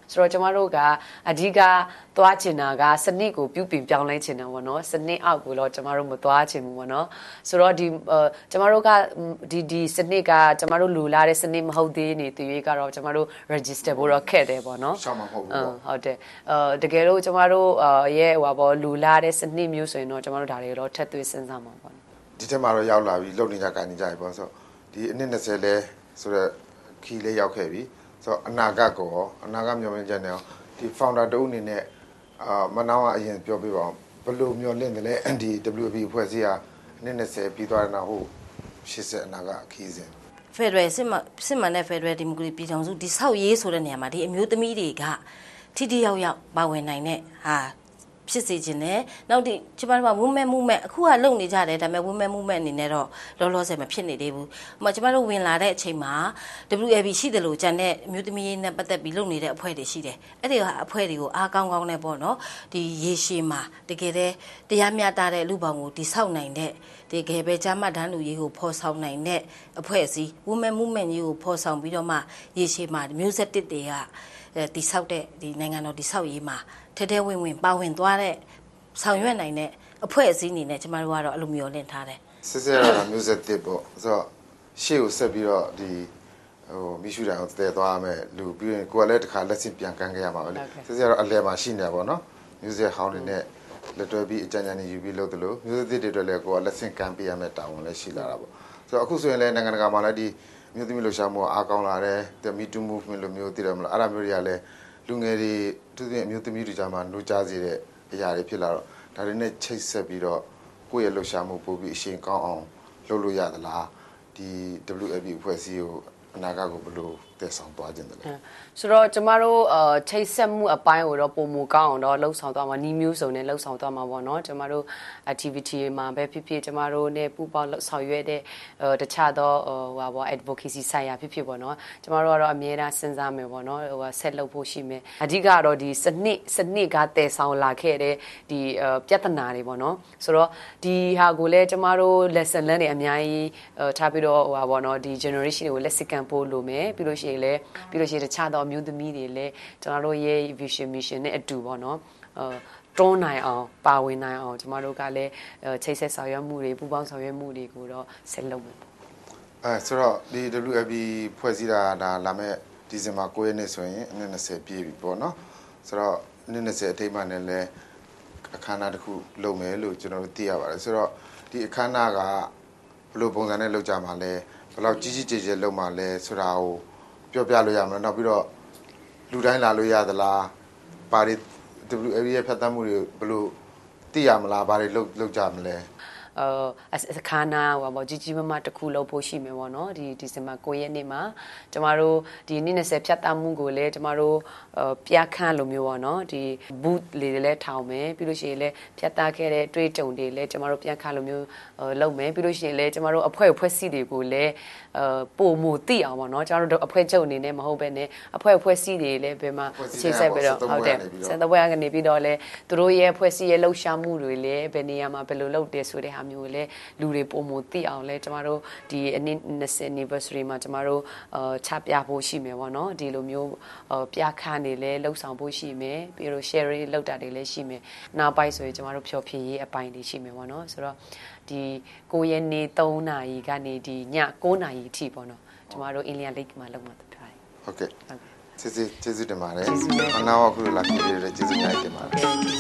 ဆိုတော့ကျမတို့ကအဓိကသွားချင်တာကစနစ်ကိုပြုပြင်ပြောင်းလဲချင်တယ်ပေါ့နော်စနစ်အောက်ကိုတော့ကျမတို့မသွားချင်ဘူးပေါ့နော်ဆိုတော့ဒီကျမတို့ကဒီဒီစနစ်ကကျမတို့လူလာတဲ့စနစ်မဟုတ်သေးနေသေးကတော့ကျမတို့ register ဖို့တော့ခက်တယ်ပေါ့နော်ရှောင်းမှာမဟုတ်ဘူးပေါ့ဟုတ်တယ်အဲတကယ်လို့ကျမတို့ရဲ့ဟိုပါပေါ့လူလာတဲ့စနစ်မျိုးဆိုရင်တော့ကျမတို့ဒါတွေတော့ထပ်သွင်းစဉ်းစားမှာပေါ့ဒီထက်မှာတော့ရောက်လာပြီလုံနေကြကန်နေကြပြီပေါ့ဆိုတော့ဒီအနည်း20လဲဆိုတော့ခီးလေးရောက်ခဲ့ပြီဆိုတော့အနာဂတ်ကိုအနာဂတ်မျှော်လင့်ချက်နဲ့ဒီ founder တုံးအနေနဲ့အာမနောကအရင်ပြောပြပါအောင်ဘယ်လိုမျှော်လင့်တယ်လဲဒီ W F P အဖွဲ့အစည်းဟာအနည်း20ပြီးသွားတဲ့နောက်ဟုတ်ရှစ်ဆက်အနာဂတ်ခီးစဉ်ဖက်ဒရယ်စစ်မှစစ်မှန်တဲ့ဖက်ဒရယ်ဒီမိုကရေစီပြည်ထောင်စုဒီဆောက်ရေးဆိုတဲ့နေရာမှာဒီအမျိုးသမီးတွေကထိထိရောက်ရောက်ပါဝင်နိုင်တဲ့ဟာဖြစ်စေခြင်းနဲ့နောက်ဒီကျမတို့က women movement အခုကလုံနေကြတယ်ဒါပေမဲ့ women movement အနေနဲ့တော့လောလောဆယ်မဖြစ်နေသေးဘူး။ဥပမာကျမတို့ဝင်လာတဲ့အချိန်မှာ W F P ရှိတယ်လို့ကြံတဲ့အမျိုးသမီးရေးနဲ့ပတ်သက်ပြီးလုံနေတဲ့အဖွဲ့တွေရှိတယ်။အဲ့ဒီအဖွဲ့တွေကိုအားကောင်းကောင်းနဲ့ပေါ့နော်ဒီရေရှည်မှာတကယ်တည်းတရားမျှတတဲ့လူပေါင်းကိုတိဆောက်နိုင်တဲ့ဒီကယ်ပဲကြားမှတ်တန်းလူရေးကိုဖော်ဆောင်နိုင်တဲ့အဖွဲ့အစည်း women movement ကြီးကိုဖော်ဆောင်ပြီးတော့မှရေရှည်မှာမျိုးဆက်တစ်တွေကတိဆောက်တဲ့ဒီနိုင်ငံတော်တိဆောက်ရေးမှာထဲထဲဝင်ဝင်ပါဝင်သွားတဲ့ဆောင်ရွက်နိုင်တဲ့အဖွဲ့အစည်းအနေနဲ့ကျမတို့ကတော့အဲ့လိုမျိုးလင့်ထားတယ်စစ်စစ်ရတာမျိုးဆက်တစ်ပေါ့ဆိုတော့ရှေ့ကိုဆက်ပြီးတော့ဒီဟိုမိရှုတိုင်ကိုတည်သွားမယ်လူပြီးရင်ကိုယ်ကလည်းတစ်ခါလက်ဆင့်ပြန်ကမ်းခဲ့ရမှာပဲလေစစ်စစ်ရတော့အလဲမှာရှိနေပါတော့နော်မျိုးဆက်ဟောင်းတွေနဲ့လက်တွဲပြီးအကြံဉာဏ်တွေယူပြီးလုပ်တယ်လို့မျိုးဆက်တစ်တွေအတွက်လည်းကိုယ်ကလက်ဆင့်ကမ်းပေးရမယ့်တာဝန်လည်းရှိလာတာပေါ့ဆိုတော့အခုဆိုရင်လည်းနိုင်ငံတကာမှာလည်းဒီမျိုးသမီးလှူရှာမှုအားကောင်းလာတယ် The Me Too Movement လိုမျိုးတည်တယ်မလားအဲ့ဒါမျိုးတွေကလည်းလူငယ်တွေသူတို့အမျိုးသမီးတွေကြားမှာနှိုးကြားစေတဲ့အရာတွေဖြစ်လာတော့ဒါတွေနဲ့ချိတ်ဆက်ပြီးတော့ကိုယ့်ရဲ့လှူရှာမှုပို့ပြီးအရှင်ကောင်းအောင်လုပ်လို့ရသလားဒီ W F P အဖွဲ့အစည်းကိုအနာဂတ်ကိုဘယ်လိုတည်ဆောင်သွားခြင်းလဲဆိုတော့ကျမတို့ချိတ်ဆက်မှုအပိုင်းကိုတော့ပုံမကောင်းအောင်တော့လှုပ်ဆောင်သွားမှာနီးမျိုးစုံနဲ့လှုပ်ဆောင်သွားမှာပေါ့နော်ကျမတို့ activity မှာပဲဖြစ်ဖြစ်ကျမတို့နဲ့ပူးပေါင်းဆောင်ရွက်တဲ့တခြားသောဟိုပါပေါ့ advocacy ဆိုင်ရာဖြစ်ဖြစ်ပေါ့နော်ကျမတို့ကတော့အမြဲတမ်းစဉ်းစားမယ်ပေါ့နော်ဟိုဆက်လုပ်ဖို့ရှိမယ်အဓိကတော့ဒီစနစ်စနစ်ကတည်ဆောင်လာခဲ့တဲ့ဒီပြဿနာတွေပေါ့နော်ဆိုတော့ဒီဟာကိုလည်းကျမတို့ lesson learn တွေအများကြီးထားပြီးတော့ဟိုပါပေါ့နော်ဒီ generation တွေကိုလက်စကန်ပို့လို့မယ်ပြီးလို့ရှိရင်လည်းပြီးလို့ရှိရင်တခြားသောအမျိုးသမီးတွေလည်းကျွန်တော်တို့ရဲ့ vision mission နဲ့အတူပေါ့နော်အဲတွန်းနိုင်အောင်ပါဝင်နိုင်အောင်ကျမတို့ကလည်းချိတ်ဆက်ဆောင်ရွက်မှုတွေပူးပေါင်းဆောင်ရွက်မှုတွေကိုတော့ဆက်လုပ်မယ်ပေါ့အဲဆိုတော့ဒီ W F P ဖွဲ့စည်းတာဒါလာမဲ့ဒီဇင်ဘာ၉ရက်နေ့ဆိုရင်အနည်း20ပြည့်ပြီပေါ့နော်ဆိုတော့အနည်း20အထိမ်းအမှန်နဲ့လည်းအခမ်းအနားတစ်ခုလုပ်မယ်လို့ကျွန်တော်တို့သိရပါတယ်ဆိုတော့ဒီအခမ်းအနားကဘယ်လိုပုံစံနဲ့လုပ်ကြမှာလဲဘယ်လောက်ကြီးကြီးကျယ်ကျယ်လုပ်မှာလဲဆိုတာကိုပြောပြလို့ရမှာနောက်ပြီးတော့လူတိုင်းလာလို့ရသလားဘာတွေ W F P ရဲ့ဖတ်တမ်းမှုတွေဘယ်လိုသိရမလားဘာတွေလုပ်လုပ်ကြမလဲအဲအခါနာဟိုပေါ့ကြီးကြီးမမတခုလုပ်ဖို့ရှိမယ်ပေါ့နော်ဒီဒီဇင်ဘာ၉ရက်နေ့မှာကျမတို့ဒီနေ့20ဖြတ်တမ်းမှုကိုလည်းကျမတို့ပြခန့်လိုမျိုးပေါ့နော်ဒီ booth လေးတွေလည်းထောင်မယ်ပြီးလို့ရှိရင်လည်းဖြတ်သားခဲ့တဲ့တွေ့ကြုံတွေလည်းကျမတို့ပြခန့်လိုမျိုးလုပ်မယ်ပြီးလို့ရှိရင်လည်းကျမတို့အဖွဲ့အဖွဲ့စီတွေကိုလည်းပုံမူသိအောင်ပေါ့နော်ကျမတို့အဖွဲ့ချုပ်အနေနဲ့မဟုတ်ဘဲနဲ့အဖွဲ့အဖွဲ့စီတွေလည်းဘယ်မှာအခြေစိုက်ပြီးတော့ဟုတ်တယ်စံတပွဲကနေပြီးတော့လည်းသူတို့ရဲ့အဖွဲ့စီရဲ့လှုပ်ရှားမှုတွေလည်းဘယ်နေရာမှာဘယ်လိုလုပ်တယ်ဆိုတဲ့ဟာမျိုးလည်းလူတွေပုံမူသိအောင်လည်းကျမတို့ဒီအနည်း20 anniversary မှာကျမတို့ချပြဖို့ရှိမယ်ပေါ့နော်ဒီလိုမျိုးပြခန့်နေလည်းလှုပ်ဆောင်ဖို့ရှိမယ်ပြီးတော့ share လုပ်တာတွေလည်းရှိမယ်နောက်ပိုင်းဆိုရင်ကျမတို့ဖြောဖြေရေးအပိုင်းတွေရှိမယ်ပေါ့နော်ဆိုတော့ဒီ၉ရက်နေ့၃နာရီကနေဒီည၉နာရီအထိပေါ့နော်ကျမတို့ India Lake မှာလုပ်မှာဖြစ်ပါတယ်ဟုတ်ကဲ့ကျေးဇူးကျေးဇူးတင်ပါတယ်အနာဝခုလာကြည့်ရတဲ့ကျေးဇူးများတင်ပါတယ်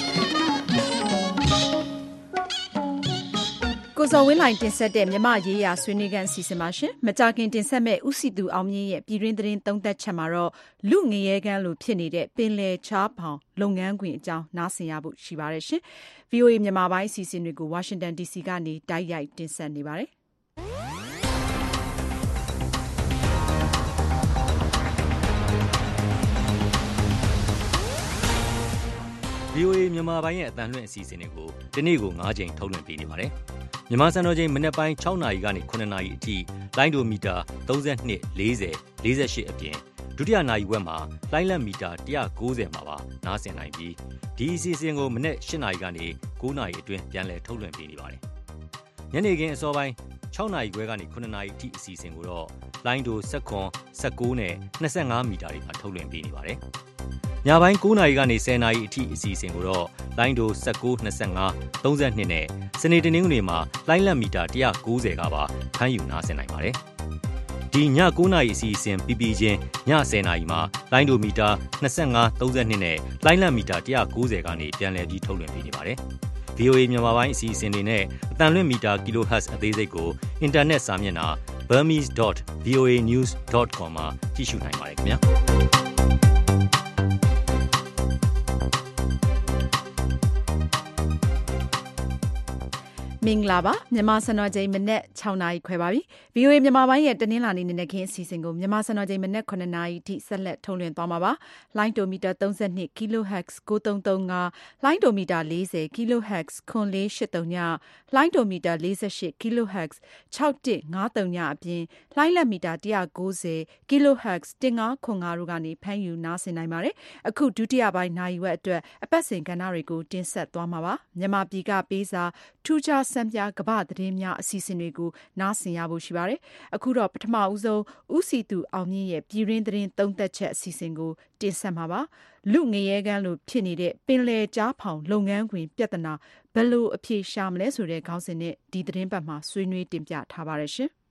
ကိုစောဝင်းလှိုင်တင်ဆက်တဲ့မြမရေးရာဆွေးနွေးခန်းအစီအစဉ်ပါရှင်မကြခင်တင်ဆက်မဲ့ဥစီသူအောင်မြင့်ရဲ့ပြည်တွင်းသတင်းသုံးသပ်ချက်မှာတော့လူငရဲကန်းလိုဖြစ်နေတဲ့ပင်လယ်ချားဖောင်လုပ်ငန်းခွင်အကြောင်းနားဆင်ရဖို့ရှိပါတယ်ရှင် ဗွီအိုအေ မြန်မာပိုင်းအစီအစဉ်တွေကိုဝါရှင်တန် ဒီစီကနေတိုက်ရိုက်တင်ဆက်နေပါတယ်ဗွီအိုအေ မြန်မာပိုင်းရဲ့အသံလွှင့်အစီအစဉ်တွေကိုဒီနေ့ကို၅ချိန်ထုတ်လွှင့်ပေးနေပါတယ်။မြန်မာစံတော်ချိန်မနက်ပိုင်း၆နာရီကနေ၇နာရီအထိလိုင်းဒိုမီတာ၃၂ ၄၀ ၄၈အပြင်ဒုတိယနာရီဝက်မှာလိုင်းလက်မီတာ၁၉၀မှာပါနားဆင်နိုင်ပြီးဒီအစီအစဉ်ကိုမနက်၈နာရီကနေ၉နာရီအတွင်းပြန်လည်ထုတ်လွှင့်ပေးနေပါတယ်။ညနေခင်းအစောပိုင်း၆နာရီခွဲကနေ၇နာရီအထိအစီအစဉ်ကိုတော့လိုင်းဒို၁၇ ၁၉နဲ့၂၅မီတာတွေမှာထုတ်လွှင့်ပေးနေပါတယ်။ညပိုင်း၉နာရီကနေ၁၀နာရီအထိအစီအစဉ်ကိုတော့လိုင်းဒို၁၉ ၂၅ ၃၂နဲ့စနေတနင်္ဂနွေမှာလိုင်းလက်မီတာ၁၉၀ကပါဖမ်းယူနားဆင်နိုင်ပါတယ်။ဒီည၉နာရီအစီအစဉ်ပြီးပြီးချင်းည၁၀နာရီမှာလိုင်းဒိုမီတာ၂၅ ၃၂နဲ့လိုင်းလက်မီတာ၁၉၀ကနေပြန်လည်ပြီးထုတ်လွှင့်ပေးနေပါတယ်။ ဗွီအိုအေ မြန်မာပိုင်းအစီအစဉ်တွေနဲ့အတန်လွင့်မီတာ kilohertz အသေးစိတ်ကိုအင်တာနက်စာမျက်နှာ burmese dot v o a news dot com မှာကြည့်ရှုနိုင်ပါတယ်ခင်ဗျာ။မင်္ဂလာပါမြန်မာစံတော်ချိန်မနက်၆နာရီခွဲပါပြီ ဗွီအိုအေ မြန်မာပိုင်းရဲ့တနင်္လာနေ့နေ့ခင်းအစီအစဉ်ကိုမြန်မာစံတော်ချိန်မနက်၇နာရီထိဆက်လက်ထုတ်လွှင့်သွားမှာပါလိုင်းဒိုမီတာ၃၂ kilohertz ၉၃၃၅လိုင်းဒိုမီတာ၄၀ kilohertz ခွန်လေး၈၃ညလိုင်းဒိုမီတာ၄၈ kilohertz ၆၁၅၃ညအပြင်လိုင်းလက်မီတာ၁၉၀ kilohertz ၁၅ခွန်၅တို့ကနေဖမ်းယူနားဆင်နိုင်ပါတယ်အခုဒုတိယပိုင်းနာရီဝက်အတွက်အပတ်စဉ်ကဏ္ဍတွေကိုတင်ဆက်သွားမှာပါမြန်မာပြည်ကပေးစာထူးခြားစံပြကမ္ဘာသတင်းများအစီအစဉ်တွေကိုနားဆင်ရဖို့ရှိပါတယ်။အခုတော့ပထမဦးဆုံးဦးစီသူအောင်မြင့်ရဲ့ပြည်ရင်းသတင်းသုံးသက်ချက်အစီအစဉ်ကိုတင်ဆက်မှာပါ။လူငရဲကန်းလိုဖြစ်နေတဲ့ပင်လယ်ကြားဖောင်လုပ်ငန်းခွင်ပြဿနာဘယ်လိုအဖြေရှာမလဲဆိုတဲ့ခေါင်းစဉ်နဲ့ဒီသတင်းပတ်မှာဆွေးနွေးတင်ပြထားပါတယ်ရှင်။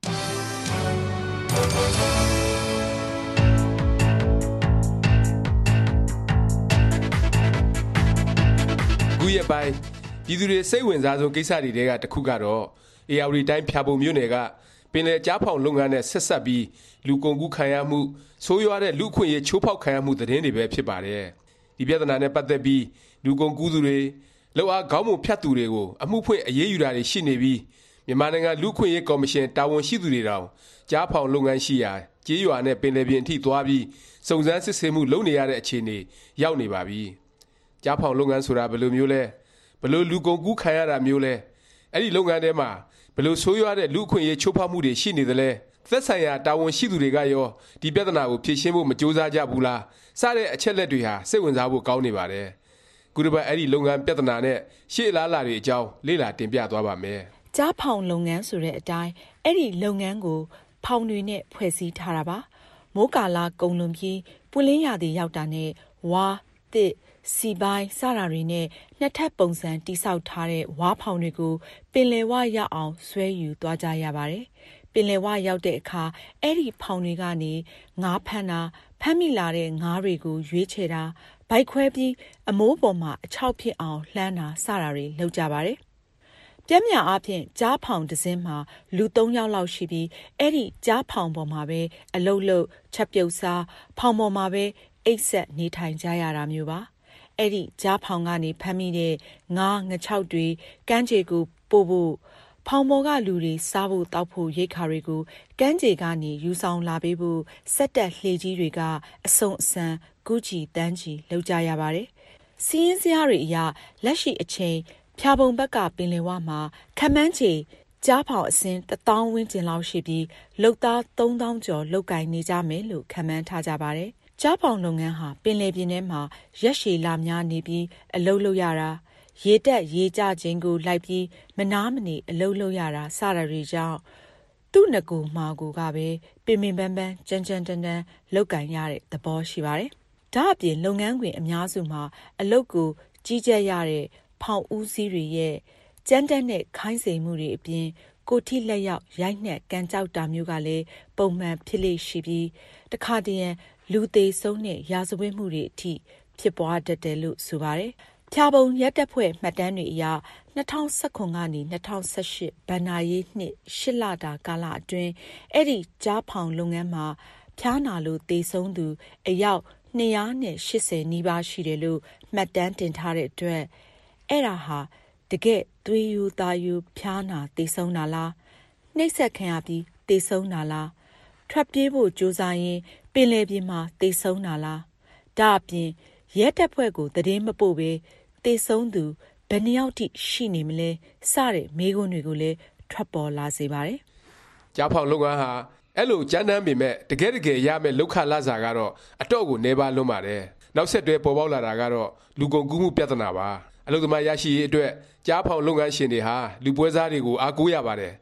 ခုရက်ပိုင်းပြည်သူတွေစိတ်ဝင်စားဆုံးကိစ္စတွေတဲကတစ်ခုကတော့အေရဝတီတိုင်းဖျာပုံမြို့နယ်ကပင်လယ်ကြားဖောင်လုပ်ငန်းနဲ့ဆက်ဆက်ပြီးလူကုန်ကူးခံရမှုဆိုးရွားတဲ့လူအခွင့်အရေးချိုးဖောက်ခံရမှုသတင်းတွေပဲဖြစ်ပါတယ်ဒီပြဿနာနဲ့ပတ်သက်ပြီးလူကုန်ကူးသူတွေလောက်အားခေါင်းပုံဖြတ်သူတွေကိုအမှုဖွင့်အရေးယူတာတွေရှိနေပြီးမြန်မာနိုင်ငံလူအခွင့်အရေးကော်မရှင်တာဝန်ရှိသူတွေတောင်ကြားဖောင်လုပ်ငန်းရှိရာကြေးရွာနဲ့ပင်လယ်ပြင်အထိသွားပြီးစုံစမ်းစစ်ဆေးမှုလုပ်နေရတဲ့အခြေအနေရောက်နေပါပြီကြားဖောင်လုပ်ငန်းဆိုတာဘယ်လိုမျိုးလဲဘလို့လူကုန်ကူးခံရတာမျိုးလဲအဲ့ဒီလုပ်ငန်းထဲမှာဘလို့ဆိုးရွားတဲ့လူအခွင့်အရေးချိုးဖောက်မှုတွေရှိနေသလဲသက်ဆိုင်ရာတာဝန်ရှိသူတွေကရောဒီပြဿနာကိုဖြေရှင်းဖို့မကြိုးစားကြဘူးလားစတဲ့အချက်လက်တွေဟာစိတ်ဝင်စားဖို့ကောင်းနေပါတယ်ခုတစ်ပတ်အဲ့ဒီလုပ်ငန်းပြဿနာနဲ့ရှေ့အလားအလာတွေအကြောင်းလေ့လာတင်ပြသွားပါမယ်ကြားဖောင်လုပ်ငန်းဆိုတဲ့အတိုင်းအဲ့ဒီလုပ်ငန်းကိုဖောင်တွေနဲ့ဖွဲ့စည်းထားတာပါမိုးကာလာကုံလွန်ပြီးပွင့်လင်းရာသီရောက်တာနဲ့ဝါတစ်စီပိုင်းစတာတွေနဲ့နှစ်ထပ်ပုံစံတိဆောက်ထားတဲ့ဝါဖောင်တွေကိုပင်လယ်ဝရောက်အောင်ဆွဲယူသွားကြရပါတယ်။ပင်လယ်ဝရောက်တဲ့အခါအဲ့ဒီဖောင်တွေကနေငါးဖမ်းတာဖမ်းမိလာတဲ့ငါးတွေကိုရွေးချယ်တာဗိုက်ခွဲပြီးအမိုးပေါ်မှာအချောက်ဖြစ်အောင်လှမ်းတာစတာတွေလုပ်ကြပါတယ်။ပြင်းပြအားဖြင့်ကြားဖောင်တစ်စင်းမှာလူသုံးယောက်လောက်ရှိပြီးအဲ့ဒီကြားဖောင်ပေါ်မှာပဲအလုတ်လုတ်ချက်ပြုတ်စားဖောင်ပေါ်မှာပဲအိတ်ဆက်နေထိုင်ကြရတာမျိုးပါအဲ့ဒီကြားဖောင်ကနေဖမ်းမိတဲ့ငါးငချောက်တွေကမ်းခြေကိုပို့ဖို့ဖောင်ပေါ်ကလူတွေစားဖို့တောက်ဖို့ရိတ်ခါတွေကိုကမ်းခြေကနေယူဆောင်လာပေးဖို့စက်တက်လှေကြီးတွေကအစုံအစံကူးချီတန်းချီလောက်ကြရပါတယ်စီးရင်စရာတွေအရလက်ရှိအချိန်ဖျာပုံဘက်ကပင်လယ်ဝမှာခမန်းချေကြားဖောင်အစင်းတစ်သောင်းဝန်းကျင်လောက်ရှိပြီးလုပ်သားသုံးသောင်းကျော်လောက်ကင်နေကြမယ်လို့ခမန်းထားကြပါတယ်ကြားဖောင်လုပ်ငန်းဟာပင်လယ်ပြင်ထဲမှာရက်ရှည်လများနေပြီးအလုပ်လုပ်ရတာရေတက်ရေကျခြင်းကိုလိုက်ပြီးမနာမနေအလုပ်လုပ်ရတာစတာတွေကြောင့်သူ့ငကူမှာကိုကပဲပင်ပင်ပန်းပန်းကြမ်းကြမ်းတမ်းတမ်းလောက်ကင်ရတဲ့သဘောရှိပါတယ်။ဒါအပြင်လုပ်ငန်းခွင်အများစုမှာအလုပ်ကိုကြီးကြပ်ရတဲ့ဖောင်ဦးစီးတွေရဲ့ကြမ်းတမ်းတဲ့ခိုင်းစေမှုတွေအပြင်ကိုထိလက်ရောက်ရိုက်နှက်ကန်ကြောက်တာမျိုးကလည်းပုံမှန်ဖြစ်လေရှိပြီးတခါတည်းလူသေးဆုံးနဲ့ရာဇဝတ်မှုတွေအထိဖြစ်ပွားတတ်တယ်လို့ဆိုပါတယ်။ဖျာပုံရက်တက်ဖွဲ့မှတ်တမ်းတွေအရ၂၀၁၇ကနေ၂၀၁၈ဘဏ္ဍာရေးနှစ်ရှစ်လတာကာလအတွင်းအဲ့ဒီကြားဖောင်လုပ်ငန်းမှာဖျားနာလို့သေဆုံးသူအယောက်၂၈၀နီးပါးရှိတယ်လို့မှတ်တမ်းတင်ထားတဲ့အတွက်အဲ့ဒါဟာတကယ်သွေးယူသားယူဖျားနာသေဆုံးတာလားနှိပ်စက်ခံရပြီးသေဆုံးတာလားထွက်ပြေးဖို့ကြိုးစားရင်ပင်လယ်ပြင်မှာသေဆုံးတာလားဒါအပြင်ရဲတပ်ဖွဲ့ကိုသတင်းမပို့ပဲသေဆုံးသူဘယ်နှယောက်ထိရှိနေမလဲစတဲ့မေးခွန်းတွေကိုလည်းထွက်ပေါ်လာစေပါတယ်။ကြားဖောင်လုပ်ငန်းဟာအဲ့လိုကြမ်းတမ်းပေမဲ့တကယ်တကယ်ရမယ့်လောက်ခလာစားကတော့အတော့ကိုနေပါလွန်းပါတယ်။နောက်ဆက်တွဲပေါ်ပေါက်လာတာကတော့လူကုန်ကူးမှုပြဿနာပါ။အလုပ်သမားရရှိရေးအတွက်ကြားဖောင်လုပ်ငန်းရှင်တွေဟာလူပွဲစားတွေကိုအားကိုးရပါတယ်။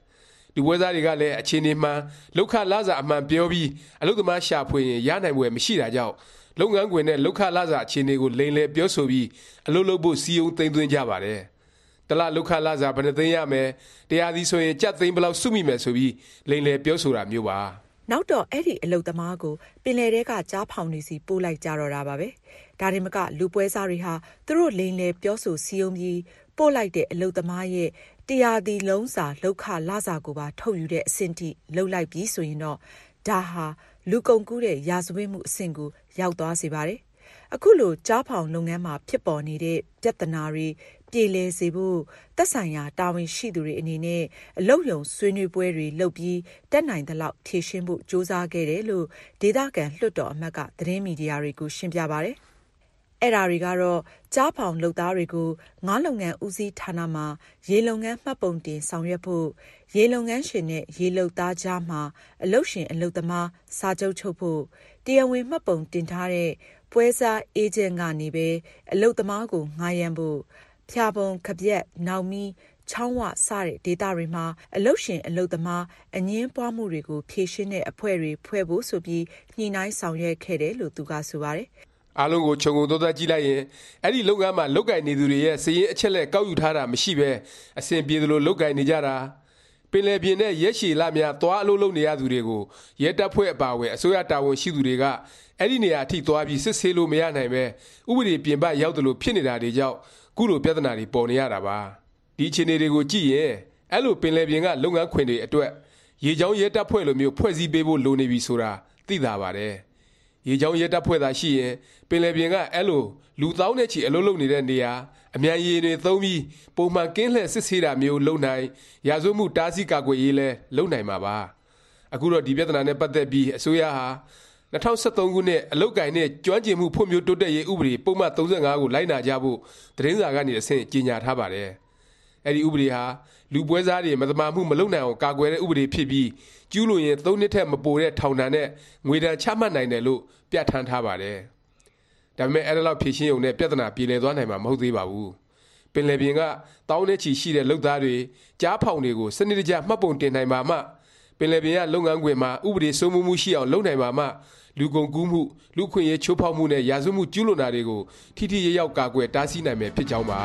လူပွဲစားတွေကလည်းအခြေအနေမှန်လောက်ခလာစာအမှန်ပြောပြီးအလုပ်သမားရှာဖွေရင်ရနိုင်ပွဲမရှိတာကြောင့်လုပ်ငန်းခွင်နဲ့လောက်ခလာစာအခြေအနေကိုလိမ်လည်ပြောဆိုပြီးအလုပ်လုပ်ဖို့စီယုံသိမ်းသွင်းကြပါတယ်တလလောက်ခလာစာဘယ်နှသိမ်းရမယ်တရားသည်ဆိုရင်ကြက်သိမ်းဘယ်လောက်စုမိမယ်ဆိုပြီးလိမ်လည်ပြောဆိုတာမျိုးပါနောက်တော့အဲ့ဒီအလုပ်သမားကိုပင်လယ်ထဲကကြားဖောင်နေစီပို့လိုက်ကြတော့တာပါပဲဒါရင်မကလူပွဲစားတွေဟာသူတို့လိမ်လည်ပြောဆိုစီယုံပြီးပို့လိုက်တဲ့အလုပ်သမားရဲ့တရားသည်လုံးစာလောက်ခလာစာကိုပါထုတ်ယူတဲ့အဆင့်ထိလှုပ်လိုက်ပြီးဆိုရင်တော့ဒါဟာလူကုန်ကူးတဲ့ရာဇဝတ်မှုအဆင့်ကိုရောက်သွားစေပါတယ်အခုလိုကြားဖောင်လုပ်ငန်းမှာဖြစ်ပေါ်နေတဲ့ပြဿနာတွေပြေလည်စေဖို့သက်ဆိုင်ရာတာဝန်ရှိသူတွေအနေနဲ့အလုပ်ရုံဆွေးနွေးပွဲတွေလုပ်ပြီးတက်နိုင်သလောက်ဖြေရှင်းဖို့ကြိုးစားခဲ့တယ်လို့ဒေသခံလွှတ်တော်အမတ်ကသတင်းမီဒီယာတွေကိုရှင်းပြပါတယ်အဲ့ဒါတွေကတော့ကြားဖောင်လုပ်သားတွေကိုငါးလုပ်ငန်းဦးစီးဌာနမှာရေလုပ်ငန်းမှတ်ပုံတင်ဆောင်ရွက်ဖို့ရေလုပ်ငန်းရှင်နဲ့ရေလုပ်သားကြားမှာအလုပ်ရှင်အလုပ်သမားစာချုပ်ချုပ်ဖို့တရားဝင်မှတ်ပုံတင်ထားတဲ့ပွဲစားအေဂျင့်ကနေပဲအလုပ်သမားကိုငှားရမ်းဖို့ဖျာပုံခပြက်နောက်မီချောင်းဝစတဲ့ဒေသတွေမှာအလုပ်ရှင်အလုပ်သမားအငင်းပွားမှုတွေကိုဖြေရှင်းတဲ့အဖွဲ့တွေဖွဲ့ဖို့ဆိုပြီးညှိနှိုင်းဆောင်ရွက်ခဲ့တယ်လို့သူကဆိုပါတယ်အားလုံးကိုခြုံငုံသုံးသပ်ကြည့်လိုက်ရင်အဲ့ဒီလုပ်ငန်းမှာလုပ်ကင်နေသူတွေရဲ့စည်ရင်းအချက်လက်ကောက်ယူထားတာမရှိပဲအစဉ်ပြေသလိုလုပ်ကင်နေကြတာပင်လယ်ပြင်နဲ့ရဲရှည်လများသွားအလုပ်လုပ်နေရသူတွေကိုရဲတပ်ဖွဲ့အပါအဝင်အစိုးရတာဝန်ရှိသူတွေကအဲ့ဒီနေရာအထိသွားပြီးစစ်ဆေးလို့မရနိုင်ပဲဥပဒေပြင်ပရောက်တယ်လို့ဖြစ်နေတာတွေကြောင့်ခုလိုပြဿနာတွေပေါ်နေရတာပါဒီအခြေအနေတွေကိုကြည့်ရင်အဲ့လိုပင်လယ်ပြင်ကလုပ်ငန်းခွင်တွေအတွက်ရေချောင်းရဲတပ်ဖွဲ့လိုမျိုးဖွဲ့စည်းပေးဖို့လိုနေပြီဆိုတာသိသာပါတယ်ရေချောင်းရဲတပ်ဖွဲ့သာရှိရင်ပင်လယ်ပြင်ကအဲ့လိုလူသောင်းနဲ့ချီအလုပ်လုပ်နေတဲ့နေရာအမြန်ရေတွေသုံးပြီးပုံမှန်ကင်းလှည့်စစ်ဆေးတာမျိုးလုပ်နိုင်ရာဇဝတ်မှုတားဆီးကာကွယ်ရေးလဲလုပ်နိုင်မှာပါအခုတော့ဒီပြဿနာနဲ့ပတ်သက်ပြီးအစိုးရဟာ၂၀၁၃ခုနှစ်အလုပ်ကိုင်နဲ့ကျွမ်းကျင်မှုဖွံ့ဖြိုးတိုးတက်ရေးဥပဒေပုံမှန်၃၅ကိုလိုက်နာကြဖို့သတင်းစာကနေအဆင့်ကြေညာထားပါတယ်အဲ့ဒီဥပဒေဟာလူပွဲစားတွေမသမာမှုမလုပ်နိုင်အောင်ကာကွယ်တဲ့ဥပဒေဖြစ်ပြီးကျူးလွန်ရင်၃နှစ်ထက်မပိုတဲ့ထောင်ဒဏ်နဲ့ငွေဒဏ်ချမှတ်နိုင်တယ်လို့ပြဋ္ဌာန်းထားပါတယ်ဒါပေမဲ့အဲ့ဒါလောက်ဖြေရှင်းုံနဲ့ပြဿနာပြေလည်သွားနိုင်မှာမဟုတ်သေးပါဘူးပင်လယ်ပြင်ကတောင်းနဲ့ချီရှိတဲ့လုပ်သားတွေကြားဖောင်တွေကိုစနစ်တကျမှတ်ပုံတင်နိုင်ပါမှပင်လယ်ပြင်ကလုပ်ငန်းခွင်မှာဥပဒေစိုးမိုးမှုရှိအောင်လုပ်နိုင်ပါမှလူကုန်ကူးမှုလူခွင့်ရေးချိုးဖောက်မှုနဲ့ရာဇဝတ်မှုကျူးလွန်တာတွေကိုထိထိရောက်ရောက်ကာကွယ်တားဆီးနိုင်မယ်ဖြစ်ကြောင်းပါ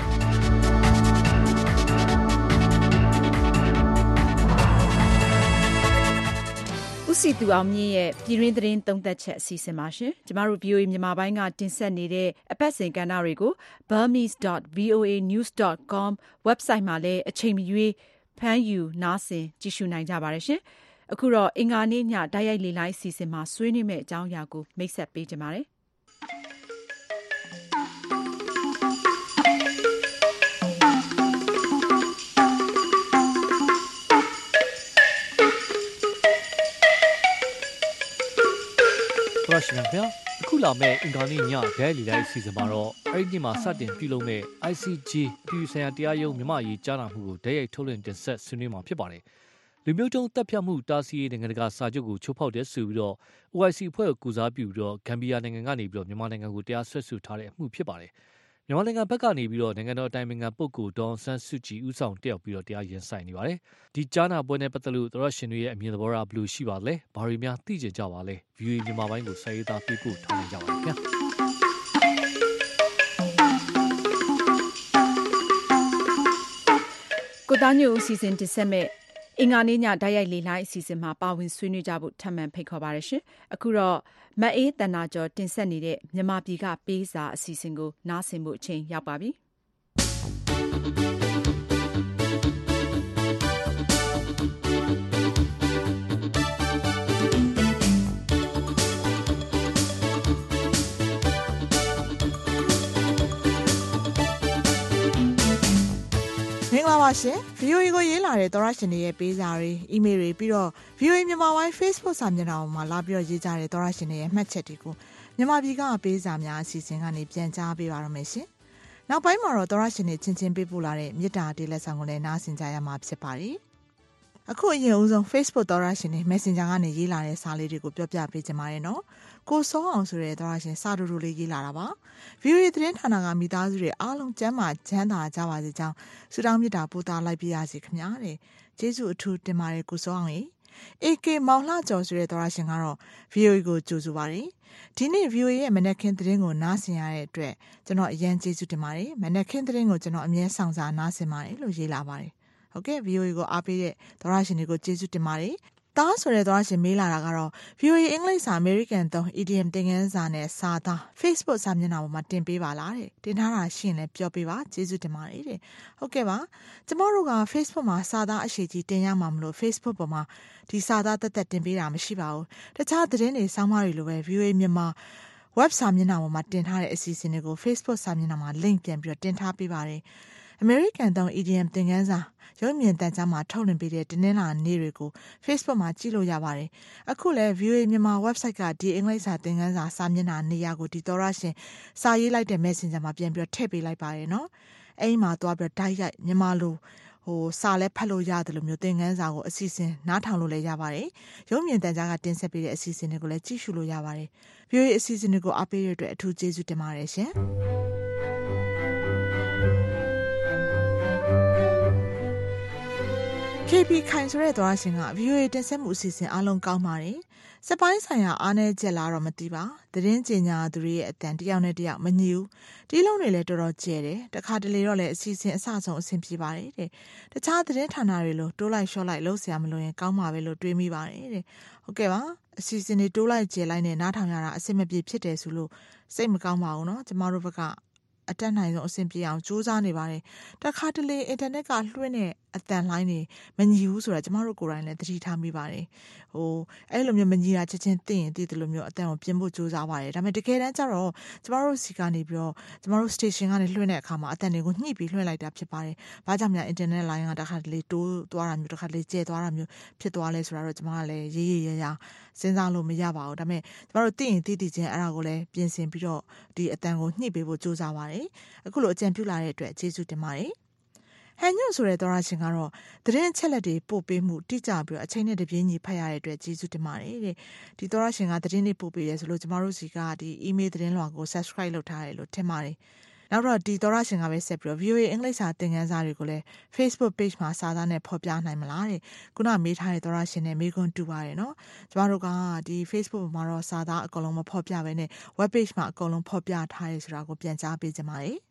ဦးစီသူအောင်မြင့်ရဲ့ပြည်တွင်းသတင်းသုံးသပ်ချက်အစီအစဉ်ပါရှင်ကျမတို့ ဗွီအိုအေ မြန်မာပိုင်းကတင်ဆက်နေတဲ့အပတ်စဉ်ကဏ္ဍတွေကို burmese dot voa news dot com website မှာလည်းအချိန်မရွေးဖမ်းယူနားဆင်ကြည့်ရှုနိုင်ကြပါတယ်ရှင်အခုတော့အင်္ဂါနေ့ညတိုက်ရိုက်လေလိုင်းအစီအစဉ်မှာဆွေးနွေးမယ့်အကြောင်းအရာကိုမိတ်ဆက်ပေးကြပါမယ်ရရှိခင်ဗျာအခုလာမဲ့အင်္ဂါနေ့ညဒဲလီလိုက်စီစဉ်မှာတော့အဲ့ဒီမှာစတင်ပြုလုပ်မဲ့ I C J ပြည်ဆိုင်ရာတရားရုံးမြန်မာရေးကြားနာမှုကိုဓာတ်ရိုက်ထုတ်လွှင့်တင်ဆက်ဆွေးနွေးမှာဖြစ်ပါတယ်လူမျိုးတုံးတပ်ဖြတ်မှုတားဆီးရေးနိုင်ငံတကာစာချုပ်ကိုချိုးဖောက်တဲ့ဆိုပြီးတော့ O I C အဖွဲ့ကိုကူစားပြုပြီးတော့ဂမ်ဘီယာနိုင်ငံကနေပြီးတော့မြန်မာနိုင်ငံကိုတရားစွဲဆိုထားတဲ့အမှုဖြစ်ပါတယ်မြန်မာနိုင်ငံဘက်ကနေပြီးတော့နိုင်ငံတော်အတိုင်ပင်ခံပုဂ္ဂိုလ်ဒေါ်အောင်ဆန်းစုကြည်ဦးဆောင်တက်ရောက်ပြီးတော့တရားရင်ဆိုင်နေပါတယ်ဒီကြားနာပွဲနဲ့ပတ်သက်လို့သောရရှင်တွေရဲ့အမြင်သဘောထားဘယ်လိုရှိပါလဲဘာတွေများသိကြကြပါလဲ V O A မြန်မာပိုင်းကိုစာရေးသားပေးပို့ထားနိုင်ကြပါလားခင်ဗျာကိုသားညိုအစီအစဉ်တင်ဆက်မဲ့အင်္ဂါနေ့ညတိုက်ရိုက်လေလိုင်းအစီအစဉ်မှာပါဝင်ဆွေးနွေးကြဖို့ထပ်မံဖိတ်ခေါ်ပါရရှင်အခုတော့မအေးတန်နာကျော်တင်ဆက်နေတဲ့မြန်မာပြည်ကပေးစာအစီအစဉ်ကိုနားဆင်ဖို့အချိန်ရောက်ပါပြီမင်္ဂလာပါရှင် ဗွီအိုအေ ကိုရေးလာတဲ့သောရရှင်တွေရဲ့ပေးစာတွေအီးမေးလ်တွေပြီးတော့ ဗွီအိုအေ မြန်မာပိုင်း Facebook စာမျက်နှာမှာလာပြီးတော့ရေးကြတဲ့သောရရှင်တွေရဲ့မှတ်ချက်တွေကိုမြန်မာပြည်ကပေးစာများအစီအစဉ်ကနေပြန်ကြားပေးပါရမယ်ရှင်နောက်ပိုင်းမှာတော့သောရရှင်တွေချင်းချင်းပေးပို့လာတဲ့မေတ္တာတေးလက်ဆောင်ကိုလည်းနားဆင်ကြရမှာဖြစ်ပါတယ်အခုအရင်ဦးဆုံး Facebook သောရရှင်တွေ Messenger ကနေရေးလာတဲ့စာလေးတွေကိုပြောပြပေးချင်ပါတယ်နော်ကိုစောအောင်ဆိုတဲ့သောရရှင်စာတူတူလေးရေးလာတာပါ ဗွီအိုအေ သတင်းဌာနကမိသားစုတွေအားလုံးကျန်းမာချမ်းသာကြပါစေကြောင်းဆုတောင်းမေတ္တာပို့သလိုက်ပါရစေခင်ဗျာတဲ့ကျေးဇူးအထူးတင်ပါတယ်ကိုစောအောင်ရေ အေကေ မောင်လှကျော်ဆိုတဲ့သောရရှင်ကတော့ ဗွီအိုအေ ကိုကြိုဆိုပါတယ်ဒီနေ့ ဗွီအိုအေ ရဲ့မနက်ခင်းသတင်းကိုနားဆင်ရတဲ့အတွက်ကျွန်တော်အရင်ကျေးဇူးတင်ပါတယ်မနက်ခင်းသတင်းကိုကျွန်တော်အမြဲဆောင်စားနားဆင်ပါတယ်လို့ရေးလာပါတယ်ဟုတ်ကဲ့ ဗွီအိုအေ ကိုအားပေးတဲ့သောရရှင်တွေကိုကျေးဇူးတင်ပါတယ်တားဆိုတဲ့သောရရှင်မေးလာတာကတော့ ဗွီအိုအေ အင်္ဂလိပ်စာ American သုံး အီဒီယံ သင်ခန်းစာနဲ့စာသား Facebook စာမျက်နှာပေါ်မှာတင်ပေးပါလားတဲ့တင်ထားတာရှိရင်လည်းပြောပေးပါကျေးဇူးတင်ပါတယ်တဲ့ဟုတ်ကဲ့ပါကျမတို့က Facebook မှာစာသားအရှိကြီးတင်ရမှာမလို့ Facebook ပေါ်မှာဒီစာသားတက်တက်တင်ပေးတာမရှိပါဘူးတခြားသတင်းတွေစောင်းမတွေလိုပဲ ဗွီအိုအေ မြန်မာ web စာမျက်နှာပေါ်မှာတင်ထားတဲ့အစီအစဉ်တွေကို Facebook စာမျက်နှာမှာ link ပြန်ပြီးတော့တင်ထားပေးပါတယ်American သုံး အီဒီယံ သင်ခန်းစာရုပ်မြင်သံကြားမှာထုတ်လွှင့်ပေးတဲ့တင်းနှင်းလာနေ့တွေကို Facebook မှာကြည့်လို့ရပါတယ်။အခုလည်း ဗွီအိုအေ မြန်မာ website ကဒီအင်္ဂလိပ်စာသင်ခန်းစာစာမျက်နှာနေရာကိုဒီသောရရှင်စာရေးလိုက်တဲ့ Messenger မှာပြန်ပြီးတော့ထည့်ပေးလိုက်ပါတယ်နော်။အဲဒီမှာသွားပြီးတော့ တိုက်ရိုက်မြန်မာလိုဟိုစာလဲဖတ်လို့ရတယ်လို့မျိုးသင်ခန်းစာကိုအစီအစဉ်နားထောင်လို့လည်းရပါတယ်။ရုပ်မြင်သံကြားကတင်ဆက်ပေးတဲ့အစီအစဉ်တွေကိုလည်းကြည့်ရှုလို့ရပါတယ်။ ဗွီအိုအေ အစီအစဉ်တွေကိုအားပေးရတဲ့အတွက်အထူးကျေးဇူးတင်ပါတယ်ရှင်။ကေ ပီ ခိုင်ဆိုတဲ့သောရရှင်က ဗွီအိုအေ တင်ဆက်မှုအစီအစဉ်အားလုံးကောင်းပါတယ်။စက်ပိုင်းဆိုင်ရာအားနည်းချက်လားတော့မသိပါ။သတင်းကြေညာသူတွေရဲ့အတန်တယောက်နဲ့တယောက်မညီဘူး။ဒီလုံးတွေလည်းတော်တော်ကျဲတယ်။တခါတလေတော့လည်းအစီအစဉ်အဆဆုံးအဆင်ပြေပါတယ်တဲ့။တခြားသတင်းဌာနတွေလိုတိုးလိုက်လျှော့လိုက်လုပ်เสียမလို့ရင်ကောင်းမှာပဲလို့တွေးမိပါတယ်တဲ့။ဟုတ်ကဲ့ပါ။အစီအစဉ်တွေတိုးလိုက်ကျဲလိုက်နဲ့နားထောင်ရတာအဆင်မပြေဖြစ်တယ်ဆိုလို့စိတ်မကောင်းပါဘူးနော်။ကျမတို့ဘက်ကအတက်နိုင်ဆုံးအဆင်ပြေအောင်စူးစမ်းနေပါတယ်။တခါတလေအင်တာနက်ကလွှင့်တဲ့အတန်လိုင်းတွေမညီဘူးဆိုတာကျမတို့ကိုယ်တိုင်လည်းသတိထားမိပါတယ်။ဟိုအဲ့လိုမျိုးမညီတာချက်ချင်းသိရင်သိတယ်လို့မျိုးအတန်ကိုပြင်ဖို့စူးစမ်းပါတယ်။ဒါပေမဲ့တကယ်တမ်းကျတော့ကျမတို့စီကနေပြီးတော့ကျမတို့ station ကနေလွှင့်တဲ့အခါမှာအတန်တွေကိုညှိပြီးလွှင့်လိုက်တာဖြစ်ပါတယ်။ဘာကြောင့်များအင်တာနက်လိုင်းကတခါတလေတိုးသွားတာမျိုးတခါတလေကျဲသွားတာမျိုးဖြစ်သွားလဲဆိုတာတော့ကျမကလည်းရေးရေးရရစဉ်းစားလို့မရပါဘူး။ဒါပေမဲ့ကျမတို့သိရင်သိသိချင်းအဲ့ဒါကိုလည်းပြင်ဆင်ပြီးတော့ဒီအတန်ကိုညှိပေးဖို့စူးစမ်းပါတယ်။အခုလိုအကြံပြုလာတဲ့အတွက်ကျေးဇူးတင်ပါတယ်။ဟန်ညွန့်ဆိုတဲ့သောရရှင်ကတော့သတင်းချက်လက်တွေပို့ပေးမှုတိကျပြီးတော့အချိန်နဲ့တပြေးညီဖတ်ရတဲ့အတွက်ကျေးဇူးတင်ပါတယ်တဲ့ဒီသောရရှင်ကသတင်းတွေပို့ပေးတယ်ဆိုလို့ကျမတို့စီကဒီ email သတင်းလွှာကို subscribe လုပ်ထားတယ်လို့ထင်ပါတယ်နောက်တော့ဒီသောရရှင်ကပဲဆက်ပြီးတော့ ဗွီအိုအေ အင်္ဂလိပ်စာသင်ခန်းစာတွေကိုလည်း Facebook page မှာစာသားနဲ့ဖော်ပြနိုင်မလားတဲ့ခုနမေးထားတဲ့သောရရှင်နဲ့မေးခွန်းတူပါတယ်နော်ကျမတို့ကဒီ Facebook မှာတော့စာသားအကုန်လုံးမဖော်ပြဘဲနဲ့ web page မှာအကုန်လုံးဖော်ပြထားရဲဆိုတာကိုပြန်ကြားပေးကြပါမယ်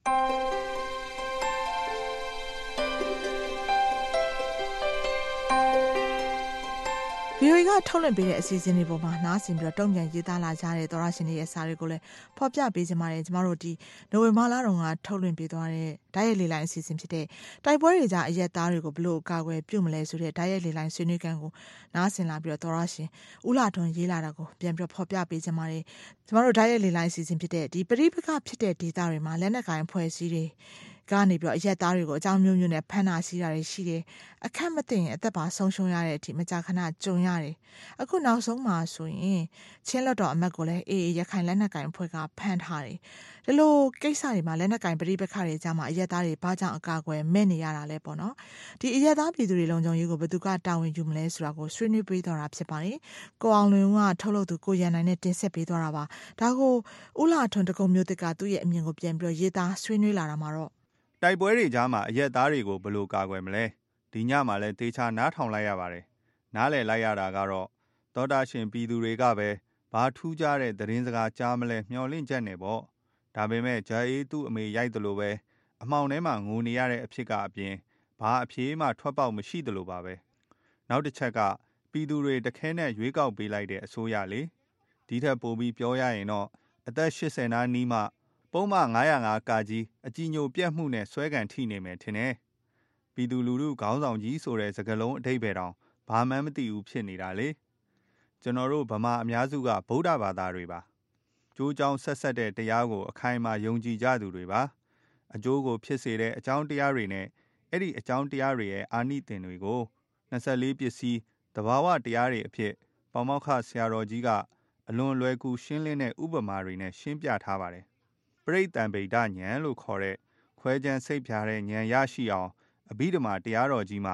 ဗီအိုအေကထုတ်လွှင့်ပေးတဲ့အစီအစဉ်တွေပေါ်မှာနားဆင်ပြီးတော့တုံ့ပြန်ရေးသားလာကြတဲ့သောရရှင်တွေရဲ့စာတွေကိုလည်းဖော်ပြပေးကြပါတယ်ကျမတို့ဒီနိုဝင်ဘာလတုန်းကထုတ်လွှင့်ပေးသွားတဲ့ဓာတ်ရိုက်လေလိုင်းအစီအစဉ်ဖြစ်တဲ့တိုက်ပွဲတွေကြားအရက်သားတွေကိုဘလို့အကာအကွယ်ပြုမလဲဆိုတဲ့ဓာတ်ရိုက်လေလိုင်းဆွေးနွေးခန်းကိုနားဆင်လာပြီးတော့သောရရှင်ဦးလာထွန်းရေးလာတာကိုပြန်ပြီးတော့ဖော်ပြပေးကြပါတယ်ကျမတို့ဓာတ်ရိုက်လေလိုင်းအစီအစဉ်ဖြစ်တဲ့ဒီပရိပခဖြစ်တဲ့ဒေသတွေမှာလက်နက်ကိုင်ဖွဲ့စည်းတွေကနေပြီးတော့အရက်သားတွေကိုအကြောင်းမျိုးမျိုးနဲ့ဖမ်းတာဆီးတာတွေရှိတယ်အခက်မသိရင်အသက်ပါဆုံးရှုံးရတဲ့အထိမကြာခဏကြုံရတယ်အခုနောက်ဆုံးမှာဆိုရင်ချင်းလွတ်တော်အမတ်ကိုလည်းအေးအေးရခိုင်လက်နက်ကင်အဖွဲ့ကဖမ်းထားတယ်ဒီလိုကိစ္စတွေမှာလက်နက်ကင်ပရိပခတွေကြားမှာအရက်သားတွေဘာကြောင့်အကာအကွယ်မဲ့နေရတာလဲပေါ့နော်ဒီအရက်သားပြည်သူတွေလုံခြုံရေးကိုဘယ်သူကတာဝန်ယူမလဲဆိုတာကိုဆွေးနွေးပေးတော့တာဖြစ်ပါတယ်ကိုအောင်လွင်ကထုတ်လုပ်သူကိုရန်နိုင်နဲ့တင်ဆက်ပေးသွားတာပါဒါကိုဦးလာထွန်းတကုံမျိုးတစ်ကသူ့ရဲ့အမြင်ကိုပြန်ပြီးတော့ရေးသားဆွေးနွေးလာတာမှာတော့တိုက်ပွဲတွေကြားမှာအရက်သားတွေကိုဘယ်လိုကာကွယ်မလဲဒီညမှာလဲတေချာနားထောင်လိုက်ရပါတယ်နားလည်လိုက်ရတာကတော့သောတာရှင်ပြည်သူတွေကပဲဘာထူးကြတဲ့သတင်းစကားကြားမလဲမျှော်လင့်ချက်နေပေါ့ဒါပေမဲ့ဂျာအေးသူ့အမေရိုက်တယ်လို့ပဲအမှောင်ထဲမှာငိုနေရတဲ့အဖြစ်ကအပြင်ဘာအဖြေမှထွက်ပေါက်မရှိတယ်လို့ပါပဲနောက်တစ်ချက်ကပြည်သူတွေတခဲနဲ့ရွေးကောက်ပေးလိုက်တဲ့အစိုးရလေဒီထက်ပိုပြီးပြောရရင်တော့အသက်၈၀နားနီးမှပုံမှန်ငါးရာငါးကာကြီးအကြည်ညိုပြတ်မှုနဲ့ဆွဲကန်ထိနေမယ်ထင်တယ်။ပြည်သူလူထုခေါင်းဆောင်ကြီးဆိုတဲ့စကားလုံးအဓိပ္ပာယ်တောင်ဘာမှမသိဘူးဖြစ်နေတာလေ။ကျွန်တော်တို့ဗမာအများစုကဗုဒ္ဓဘာသာတွေပါ။ကျိုးကြောင်းဆက်ဆက်တဲ့တရားကိုအခိုင်အမာယုံကြည်ကြသူတွေပါ။အကျိုးကိုဖြစ်စေတဲ့အကြောင်းတရားတွေနဲ့အဲ့ဒီအကြောင်းတရားတွေရဲ့အာနိသင်တွေကိုနှစ်ဆယ့်လေးပစ္စည်းတဘာဝတရားတွေအဖြစ်ပေါမောက္ခဆရာတော်ကြီးကအလွန်လွယ်ကူရှင်းလင်းတဲ့ဥပမာတွေနဲ့ရှင်းပြထားပါတယ်။ပရိသံဗိဒဉာဏ်လို့ခေါ်တဲ့ခွဲခြမ်းစိတ်ဖြာတဲ့ဉာဏ်ရရှိအောင်အဘိဓမ္မာတရားတော်ကြီးမှာ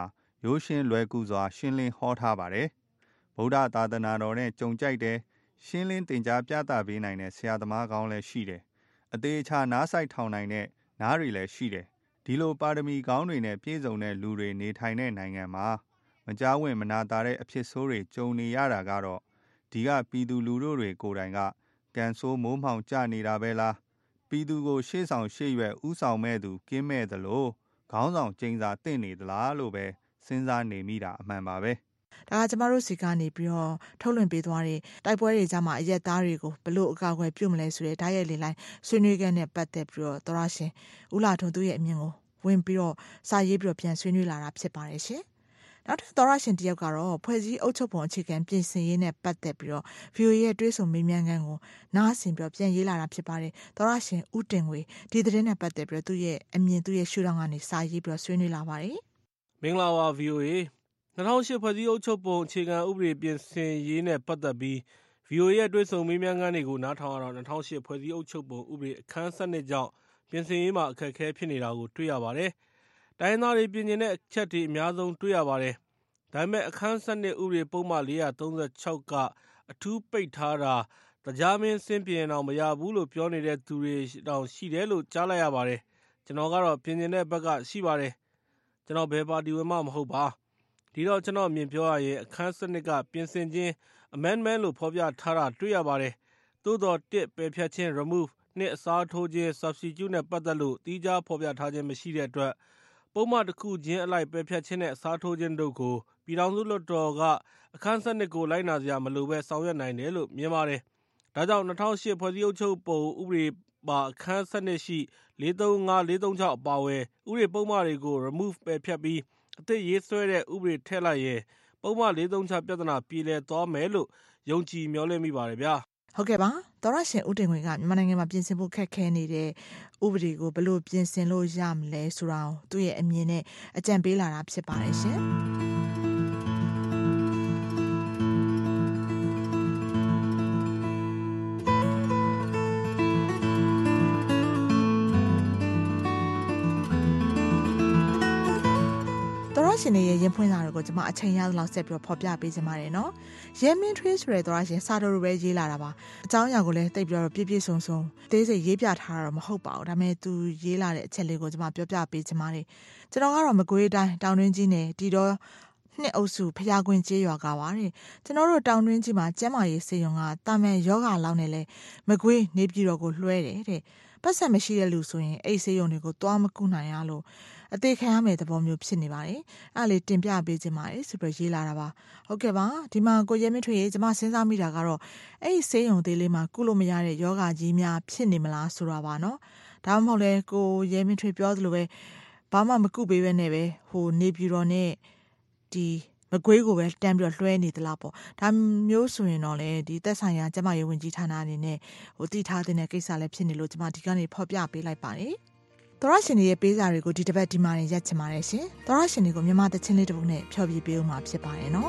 ရိုးရှင်းလွယ်ကူစွာရှင်းလင်းဟောထားပါတယ်ဗုဒ္ဓသာသနာတော်နဲ့ကြုံကြိုက်တဲ့ရှင်းလင်းတင်ကြားပြသပေးနိုင်တဲ့ဆရာသမားကောင်းလည်းရှိတယ်အသေးချာနားဆိုင်ထောင်နိုင်တဲ့နားတွေလည်းရှိတယ်ဒီလိုပါရမီကောင်းတွေနဲ့ပြည့်စုံတဲ့လူတွေနေထိုင်တဲ့နိုင်ငံမှာမကြားဝင်မနာတာတဲ့အဖြစ်ဆိုးတွေကြုံနေရတာကတော့ဒီကပြည်သူလူထုတွေကိုယ်တိုင်ကကန်ဆိုးမိုးမှောင်ကျနေတာပဲလားပြည်သူကိုရှေ့ဆောင်ရှေ့ရွယ်ဥဆောင်မဲ့သူကင်းမဲ့သလိုခေါင်းဆောင်ကျင်းစာတင့်နေသလားလို့ပဲစဉ်းစားနေမိတာအမှန်ပါပဲဒါကကျမတို့စီကနေပြီးတော့ထုတ်လွှင့်ပေးသွားတဲ့တိုက်ပွဲတွေကြားမှာအရက်သားတွေကိုဘလို့အကာအကွယ်ပြုမလဲဆိုတဲ့ဓာတ်ရိုက်လေလိုင်းဆွေးနွေးခန်းနဲ့ပတ်သက်ပြီးတော့သောရရှင်ဦးလာထွန်းသူရဲ့အမြင်ကိုဝင်ပြီးတော့စာရေးပြီးတော့ပြန်ဆွေးနွေးလာတာဖြစ်ပါတယ်ရှင်နောက်ထပ်သောရရှင်တယောက်ကတော့ဖွဲ့စည်းအုပ်ချုပ်ပုံအခြေခံပြင်ဆင်ရေးနဲ့ပတ်သက်ပြီးတော့ ဗီအိုအေ ရဲ့တွေးဆုံမေးမြန်းခန်းကိုနားဆင်ပြီးတော့ပြန်ရေးလာတာဖြစ်ပါတယ်သောရရှင်ဦးတင်ဝေဒီသတင်းနဲ့ပတ်သက်ပြီးတော့သူ့ရဲ့အမြင်သူ့ရဲ့ရှုထောင့်ကနေစာရေးပြီးတော့ဆွေးနွေးလာပါတယ်မင်္ဂလာပါ ဗီအိုအေ၂၀၀၈ဖွဲ့စည်းအုပ်ချုပ်ပုံအခြေခံဥပဒေပြင်ဆင်ရေးနဲ့ပတ်သက်ပြီး ဗီအိုအေ ရဲ့တွေးဆုံမေးမြန်းခန်းတွေကိုနားထောင်ရတော့၂၀၀၈ဖွဲ့စည်းအုပ်ချုပ်ပုံဥပဒေအခန်း၁၂ကြောင့်ပြင်ဆင်ရေးမှာအခက်အခဲဖြစ်နေတာကိုတွေ့ရပါတယ်။တိုင်းသားတွေပြင်ကျင်တဲ့အချက်တွေအများဆုံးတွေ့ရပါတယ်။ဒါပေမဲ့အခန်း၁၂ဥပဒေပုံမှန်၄၃၆ကအထူးပိတ်ထားတာတရားမင်းစင်းပြင်အောင်မရဘူးလို့ပြောနေတဲ့သူတွေတောင်ရှိတယ်လို့ကြားလိုက်ရပါတယ်။ကျွန်တော်ကတော့ပြင်ကျင်တဲ့ဘက်ကရှိပါတယ်။ကျွန်တော်ဘယ်ပါတီဝင်မှမဟုတ်ပါဒီတော့ကျွန်တော်မြင်ပြောရရင်အခန်း၁၂ကပြင်ဆင်ခြင်း amendment လို့ဖော်ပြထားတာတွေ့ရပါတယ်။သို့တော့တစ်ပယ်ဖြတ်ခြင်း remove နှစ်အစားထိုးခြင်း substitute နဲ့ပတ်သက်လို့တီးခြားဖော်ပြထားခြင်းမရှိတဲ့အတွက်ပုံမှန်တစ်ခုချင်းအလိုက်ပယ်ဖြတ်ခြင်းနဲ့အစားထိုးခြင်းတို့ကိုပြည်ထောင်စုလွှတ်တော်ကအခန်း၁၂ကိုလိုက်နာစရာမလိုပဲဆောင်ရွက်နိုင်တယ်လို့မြင်ပါတယ်။ဒါကြောင့်၂၀၀၈ဖွဲ့စည်းအုပ်ချုပ်ပုံဥပဒေပါအခန်း၁၂ရှိ၄၃၅ ၄၃၆အပါအဝင်ဥပဒေပုံမှန်တွေကို remove ပယ်ဖြတ်ပြီးအသစ်ရေးဆွဲတဲ့ဥပဒေထည့်လိုက်ရင်ပုံမှန်၄၃၆ပြဿနာပြည်လည်သွားမယ်လို့ယုံကြည်မျှော်လင့်မိပါတယ်ဗျာဟုတ်ကဲ့ပါသောရရှင်ဦးတင်ခွေကမြန်မာနိုင်ငံမှာပြင်ဆင်ဖို့ခက်ခဲနေတဲ့ဥပဒေကိုဘယ်လိုပြင်ဆင်လို့ရမလဲဆိုတာကိုသူ့ရဲ့အမြင်နဲ့အကြံပေးလာတာဖြစ်ပါတယ်ရှင်ရှင်ရဲ့ရင်ဖွင့်စာတွေကိုကျွန်မအချိန်ရလောက်ဆက်ပြီးဖော်ပြပေးချင်ပါတယ်နော်။ရဲမင်းထွေးဆိုတဲ့သောရရှင်စာတော်ပဲရေးလာတာပါ။အကြောင်းအရာကိုလည်းတိတ်ပြီးတော့ပြည့်ပြည့်စုံစုံသေးစိတ်ရေးပြထားတာတော့မဟုတ်ပါဘူး။ဒါပေမဲ့သူရေးလာတဲ့အချက်လေးကိုကျွန်မပြောပြပေးချင်ပါတယ်။ကျွန်တော်ကတော့မကွေးတိုင်းတောင်တွင်းကြီးနယ်ဒီတော့နှစ်အုပ်စုဖျားခွင်ကျေးရွာကပါတယ်။ကျွန်တော်တို့တောင်တွင်းကြီးမှာကျမ်းမာရေးစေယုံကတာမန်ယောဂလောက်နဲ့လဲမကွေးနေပြည်တော်ကိုလွှဲတယ်တဲ့။ပတ်စံမရှိတဲ့လူဆိုရင်အဲ့စေယုံတွေကိုသွားမကူနိုင်ရလို့အသေးခံရမယ့်သဘောမျိုးဖြစ်နေပါတယ်။အဲ့လေတင်ပြပေးခြင်းပါတယ်ဆိုပြီးရေးလာတာပါ။ဟုတ်ကဲ့ပါဒီမှာကိုရဲမင်းထွေရေကျွန်မစဉ်းစားမိတာကတော့အဲ့ဒီဆေးရုံသေးလေးမှာကုလို့မရတဲ့ယောဂကြီးများဖြစ်နေမလားဆိုတာပါနော်။ဒါမှမဟုတ်လဲကိုရဲမင်းထွေပြောသလိုပဲဘာမှမကုပေးဘဲနဲ့ပဲဟိုနေပြည်တော်နဲ့ဒီမကွေးကိုပဲတန်းပြီးတော့လွှဲနေသလားပေါ့ဒါမျိုးဆိုရင်တော့လေဒီသက်ဆိုင်ရာကျမရေးဝန်ကြီးဌာနအနေနဲ့ဟိုတည်ထားတဲ့ကိစ္စလည်းဖြစ်နေလို့ကျွန်မဒီကနေဖော်ပြပေးလိုက်ပါတယ်သောရရှင်ရဲ့ပေးစာတွေကိုဒီတစ်ပတ်ဒီမှာနေရက်ချင်ပါတယ်ရှင်သောရရှင်တွေကိုမြန်မာတချင်းလေးတစ်ပုဒ်နဲ့ဖျော်ပြပေးဦးမှာဖြစ်ပါတယ်နော်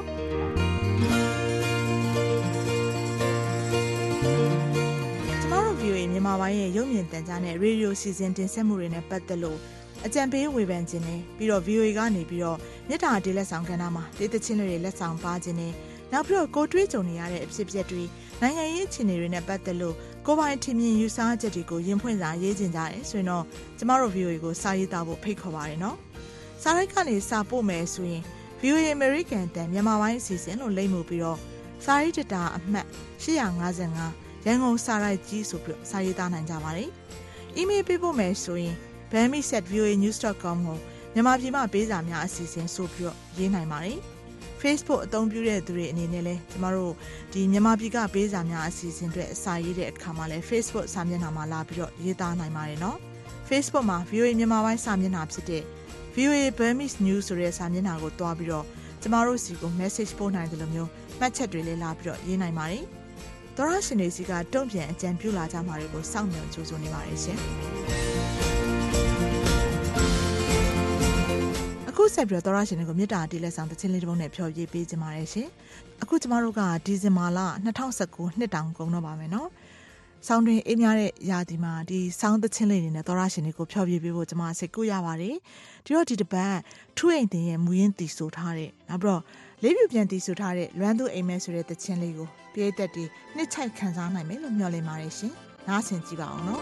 ကျမတို့ ဗီအိုအေ မြန်မာပိုင်းရဲ့ရုပ်မြင်သံကြားနဲ့ရေဒီယိုစီစဉ်တင်ဆက်မှုတွေနဲ့ပတ်သက်လို့အကြံပေးဝေဖန်ခြင်းနဲ့ပြီးတော့ ဗီအိုအေ ကနေပြီးတော့မြေတားတေးလက်ဆောင်ကဏ္ဍမှာဒေသချင်းတွေလက်ဆောင်ပါခြင်းနဲ့နောက်ပြီးတော့ကိုတွေးကြုံနေရတဲ့အဖြစ်အပျက်တွေနိုင်ငံရေးအခြေအနေတွေနဲ့ပတ်သက်လို့ကိုပိုင်ထင်မြင်ယူဆချက်တွေကိုရင်ဖွင့်စာရေးခြင်းကြတယ်ဆိုရင်တော့ကျမတို့ ဗီအိုအေ ကိုစာရေးသားဖို့ဖိတ်ခေါ်ပါရနော်စာရိုက်ကနေစာပို့မယ်ဆိုရင် ဗီအိုအေ American တန်မြန်မာပိုင်းအစီအစဉ်လို့လိမ့်မှုပြီးတော့စာရေးတတာအမှတ်၈၅၅ရန်ကုန်စာရိုက်ကြီးဆိုပြီးစာရေးသားနိုင်ကြပါတယ်အီးမေးလ်ပေးပို့မယ်ဆိုရင် burmese at v o a news dot com ကိုမြန်မာပြည်မှာပေးစာများအစီအစဉ်ဆိုပြီးတော့ရေးနိုင်ပါတယ်။ Facebook အသုံးပြုတဲ့သူတွေအနေနဲ့လည်းကျမတို့ဒီမြန်မာပြည်ကပေးစာများအစီအစဉ်တွေအစာရေးတဲ့အခါမှာလည်း Facebook စာမျက်နှာမှာလာပြီးတော့ရေးသားနိုင်ပါတယ်နော်။ Facebook မှာ ဗီအိုအေ မြန်မာပိုင်းစာမျက်နှာဖြစ်တဲ့ ဗီအိုအေ Burmese News ဆိုတဲ့စာမျက်နှာကိုတွားပြီးတော့ကျမတို့စီကို message ပို့နိုင်တယ်လို့မျိုးမှတ်ချက်တွေလည်းလာပြီးတော့ရေးနိုင်ပါတယ်။သောရရှင်တွေစီကတုံ့ပြန်အကြံပြုလာကြမှာတွေကိုစောင့်မျှော်ကြိုးစားနေပါတယ်ရှင်။အခုဆက်ပြီးတော့သောရရှင်တွေကိုမြေတားတီးလက်ဆောင်တစ်ချင်းလေးတစ်ပုဒ်နဲ့ဖျော်ဖြေပေးကြပါရရှင်။အခုကျမတို့ကဒီဇင်ဘာလ၂၀၁၉နှစ်တောင်ကုန်တော့ပါမယ်နော်။ဆောင်းတွင်အေးများတဲ့ရာသီမှာဒီဆောင်းသချင်းလေးတွေနဲ့သောရရှင်တွေကိုဖျော်ဖြေပေးဖို့ကျွန်မစိတ်ကူးရပါတယ်ဒီတော့ဒီတစ်ပတ်ထူးအိမ်တင်ရဲ့မူရင်းတီဆိုထားတဲ့နောက်ပြီးတော့လေးပြပြန်တီဆိုထားတဲ့လွမ်းသူအိမ်မဲဆိုတဲ့သချင်းလေးကိုပရိသတ်တွေနှစ်ချိုက်ခံစားနိုင်မယ်လို့မျှော်လင့်ပါတယ်ရှင်နားဆင်ကြည့်ပါအောင်နော်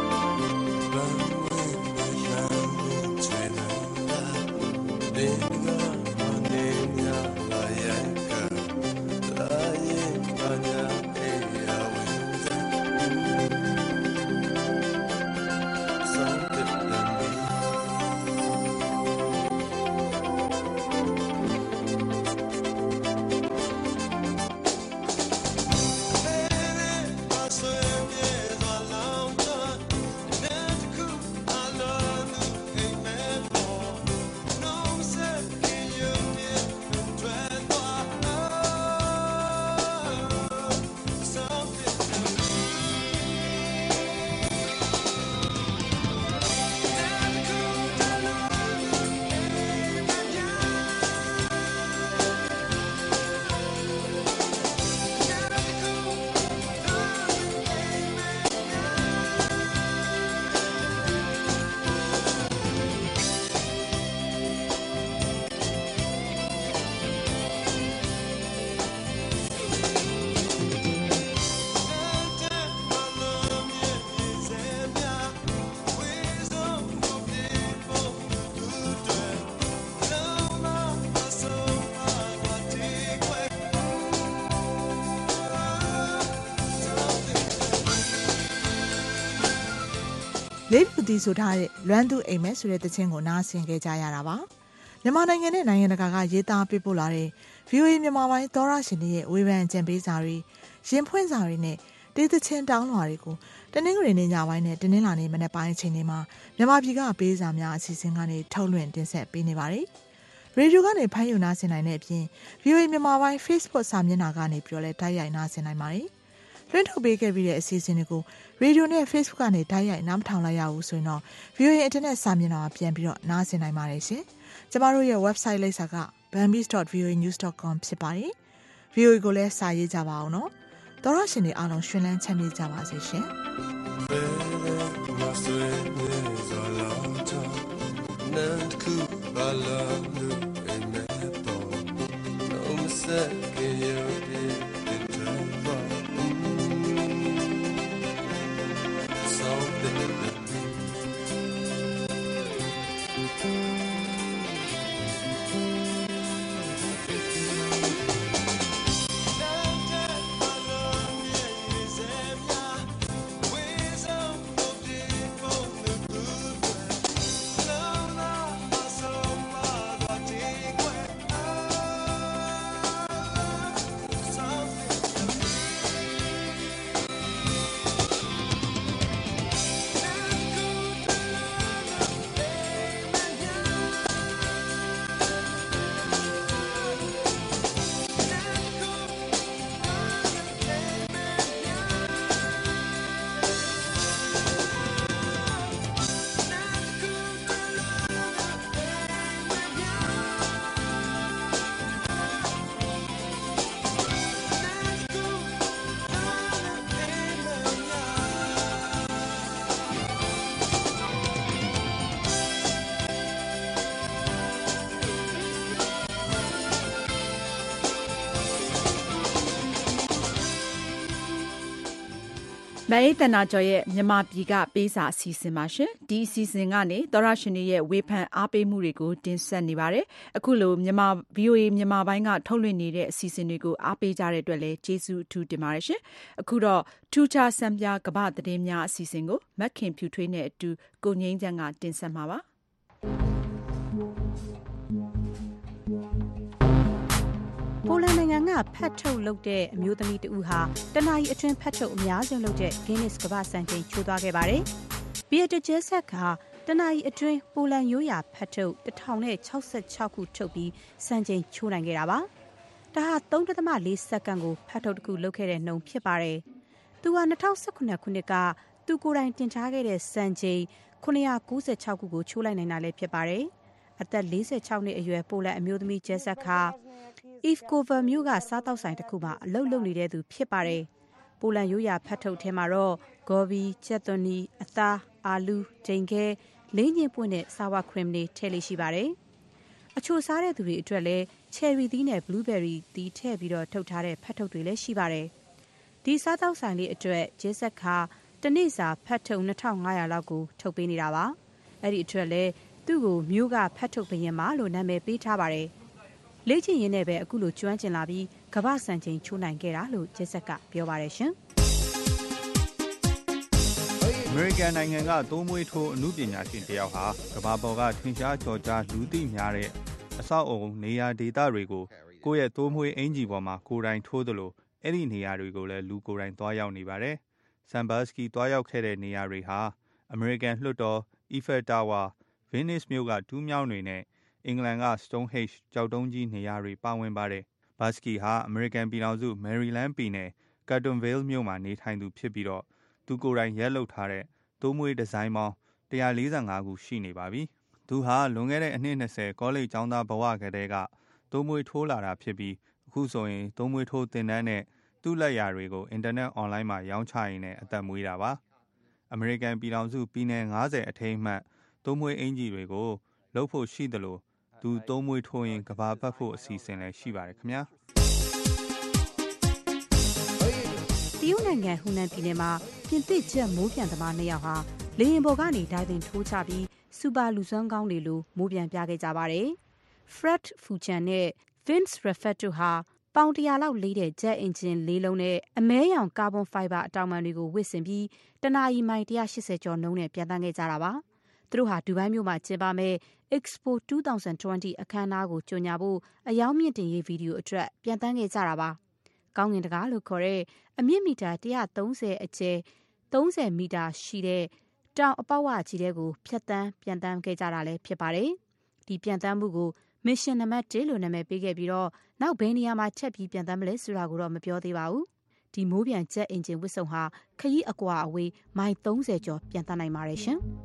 လေးပြတီဆိုထားတဲ့လွမ်းသူအိမ်မဲဆိုတဲ့သချင်းကိုနားဆင်ခဲ့ကြရတာပါမြန်မာနိုင်ငံနဲ့နိုင်ငံတကာကရေးသားပေးပို့လာတဲ့ ဗွီအိုအေ မြန်မာပိုင်းသောရရှင်တွေရဲ့ဝေဖန်ကြံပေးစာတွေရင်ဖွင့်စာတွေနဲ့တေးသချင်းတောင်းလွှာတွေကိုတနင်္ဂနွေနေ့ညပိုင်းနဲ့တနင်္လာနေ့မနက်ပိုင်းအချိန်တွေမှာမြန်မာပြည်ကပေးစာများအစီအစဉ်ကနေထုတ်လွှင့်တင်ဆက်ပေးနေပါတယ်ရေဒီယိုကနေဖမ်းယူနားဆင်နိုင်တဲ့အပြင် ဗွီအိုအေ မြန်မာပိုင်း Facebook စာမျက်နှာကနေပြောလဲတိုက်ရိုက်နားဆင်နိုင်ပါတယ်လွှင့်ထုတ်ပေးခဲ့ပြီးတဲ့အစီအစဉ်တွေကိုရေဒီယိုနဲ့ Facebook ကနေတိုက်ရိုက်နားမထောင်လိုက်ရဘူးဆိုရင်တော့ ဗွီအိုအေ Internet စာမျက်နှာမှာပြန်ပြီးတော့နားဆင်နိုင်ပါတယ်ရှင်။ကျမတို့ရဲ့ website လိပ်စာက bambis dot v o a news dot com ဖြစ်ပါတယ်။ ဗွီအိုအေ ကိုလည်းစာရေးကြပါအောင်နော်။သောရရှင်တွေအားလုံးရှင်လန်းချမ်းမြေ့ကြပါစေရှင်မအေးတနာကျော်ရဲ့မြန်မာပြည်ကပေးစာအစီအစဉ်ပါရှင်ဒီအစီအစဉ်ကနေသောရရှင်တွေရဲ့ဝေဖန်အားပေးမှုတွေကိုတင်ဆက်နေပါတယ်အခုလိုမြန်မာ ဗွီအိုအေ မြန်မာပိုင်းကထုတ်လွှင့်နေတဲ့အစီအစဉ်တွေကိုအားပေးကြတဲ့အတွက်လည်းကျေးဇူးအထူးတင်ပါတယ်ရှင်အခုတော့ထူးခြားစံပြကမ္ဘာသတင်းများအစီအစဉ်ကိုမက်ခင်ဖြူထွေးနဲ့အတူကိုငိမ့်ချမ်းကတင်ဆက်မှာပါပိုလန်နိုင်ငံကဖတ်ထုတ်လုပ်တဲ့အမျိုးသမီးတဦးဟာတနအီအတွင်းဖတ်ထုတ်အများဆုံးလုပ်တဲ့ Guinness ကမ္ဘာ့စံချိန်ချိုးသွားခဲ့ပါတယ်။ Beate Jezek ကတနအီအတွင်းပိုလန်ရိုးရာဖတ်ထုတ်တစ်ထောင်နဲ့ခြောက်ဆယ်ခြောက်ခုထုတ်ပြီးစံချိန်ချိုးနိုင်ခဲ့တာပါ။ဒါဟာ သုံးဒသမ လေး စက္ကန့်ကိုဖတ်ထုတ်တစ်ခုလုပ်ခဲ့တဲ့နှုန်းဖြစ်ပါတယ်။သူက၂၀၁၇ခုနှစ်ကသူကိုယ်တိုင်တင်ထားခဲ့တဲ့စံချိန်ခုနှစ်ရာ၉ဆယ်ခြောက်ခုကိုချိုးလိုက်နိုင်တာလည်းဖြစ်ပါတယ်။အသက်လေးဆယ်ခြောက်နှစ်အရွယ်ပိုလန်အမျိုးသမီး Jezek ကIvkover မြို့ကစားတောက်ဆိုင်တစ်ခုမှာအလုပ်လုပ်နေတဲ့သူဖြစ်ပါတယ်။ပိုလန်ရိုးရာဖတ်ထုတ်ထဲမှာတော့ဂေါ်ဘီ၊ချက်သွန်နီ၊အသား၊အာလူး၊ဒိန်ခဲ၊လေးညစ်ပွင့်တဲ့ဆာဝါခရင်တွေထည့်လေးရှိပါတယ်။အချိုစားတဲ့သူတွေအတွက်လည်းချယ်ရီသီးနဲ့ဘလူးဘယ်ရီသီးထည့်ပြီးတော့ထုတ်ထားတဲ့ဖတ်ထုတ်တွေလည်းရှိပါတယ်။ဒီစားသောက်ဆိုင်လေးအတွက်ဂျေဆက်ခါတနေ့စာဖတ်ထုတ်နှစ်ထောင်ငါးရာလောက်ကိုထုတ်ပေးနေတာပါ။အဲ့ဒီအတွက်လည်းသူ့ကိုမျိုးကဖတ်ထုတ်ဘရင်မလို့နာမည်ပေးထားပါတယ်။လေ့ကျင့်ရင်းနဲ့ပဲအခုလိုကျွမ်းကျင်လာပြီးကမ္ဘာစံချိန်ချိုးနိုင်ခဲ့တာလို့ဂျေဆက်ကပြောပါတယ်ရှင်။အမေရိကန်နိုင်ငံကသိုးမွေးထိုးအမှုပညာရှင်တယောက်ဟာကမ္ဘာပေါ်ကထင်ရှားကျော်ကြားလူသိများတဲ့အဆောက်အုံနေရာဒေသတွေကိုကိုယ့်ရဲ့သိုးမွေးအင်ဂျီပေါ်မှာကိုယ်တိုင်ထိုးသလိုအဲ့ဒီနေရာတွေကိုလည်းလူကိုယ်တိုင်သွားရောက်နေပါတယ်။ဆန်ဘာစကီသွားရောက်ခဲ့တဲ့နေရာတွေဟာအမေရိကန်လွှတ်တော်အီဖယ်တာဝါဗင်းနစ်မြို့ကတူးမြောင်းတွေနဲ့အင်္ဂလန်က Stonehenge ကြောက်တုံးကြီးနေရာတွေပါဝင်ပါတယ်။ဘာစကီဟာအမေရိကန်ပြည်ထောင်စုမယ်ရီလန်းပြည်နယ်ကတ်တွန်ဗေးလ်မြို့မှာနေထိုင်သူဖြစ်ပြီးတော့သူကိုယ်တိုင်ရက်လုပ်ထားတဲ့သိုးမွေးဒီဇိုင်းပေါင်းone forty-fiveခုရှိနေပါပြီ။သူဟာလွန်ခဲ့တဲ့အနှစ်twentyကောလိပ်ကျောင်းသားဘဝကတည်းကသိုးမွေးထိုးလာတာဖြစ်ပြီးအခုဆိုရင်သိုးမွေးထိုးသင်တန်းနဲ့သူ့လက်ရာတွေကိုအင်တာနက်အွန်လိုင်းမှာရောင်းချရင်းနဲ့အသက်မွေးတာပါ။အမေရိကန်ပြည်ထောင်စုပြည်နယ်fiftyအထိမ်းအမှတ်သိုးမွေးအင်ဂျီတွေကိုလှုပ်ဖို့ရှိသလိုသူသိုးမွေးထိုးရင်ကဘာပတ်ဖို့အစီအစဉ်လည်းရှိပါတယ်ခင်ဗျာ။တရုတ်နိုင်ငံဟူနန်ပြည်နယ်မှာပြင်သစ်ချက်မိုးပြန်သမားနှစ်ယောက်ဟာလေရင်ပေါ်ကနေဒိုင်ပင်ထိုးချပြီးစူပါလူစွမ်းကောင်းတွေလိုမိုးပြန်ပြခဲ့ကြပါတယ်။ Fred Fuchan နဲ့ Vince Raffet တို့ဟာပေါင်တရာလောက်လေးတဲ့ဂျက်အင်ဂျင်လေးလုံးနဲ့အမဲရောင်ကာဗွန်ဖိုင်ဘာအတောင်ပံတွေကိုဝစ်ဆင်ပြီးတနာရီမိုင်one eightyကျော်နှုန်းနဲ့ပြန်တန်းခဲ့ကြတာပါ။သူတို့ဟာဒူဘိုင်းမြို့မှာကျင်းပမဲ့ Expo twenty twenty အခမ်းအနားကိုကြော်ညာဖို့အယောင်မြင့်တင်ရေးဗီဒီယိုအတွက်ပြန်တန်းခဲ့ကြတာပါ။ကောင်းကင်တကားလို့ခေါ်တဲ့အမြင့်မီတာone thirtyအကျယ်thirtyမီတာရှိတဲ့တောင်အပေါက်ဝကြီးတဲ့ကိုဖြတ်တန်းပြန်တန်းခဲ့ကြတာလည်းဖြစ်ပါတယ်။ဒီပြန်တန်းမှုကို Mission နံပါတ်oneလို့နာမည်ပေးခဲ့ပြီးတော့နောက်ဘယ်နေရာမှာချက်ပြီးပြန်တန်းမလဲဆိုတာကိုတော့မပြောသေးပါဘူး။ဒီမိုးပြန်ဂျက်အင်ဂျင်ဝစ်စုံဟာခရီးအကွာအဝေးမိုင်thirtyကျော်ပြန်တန်းနိုင်ပါတယ်ရှင်။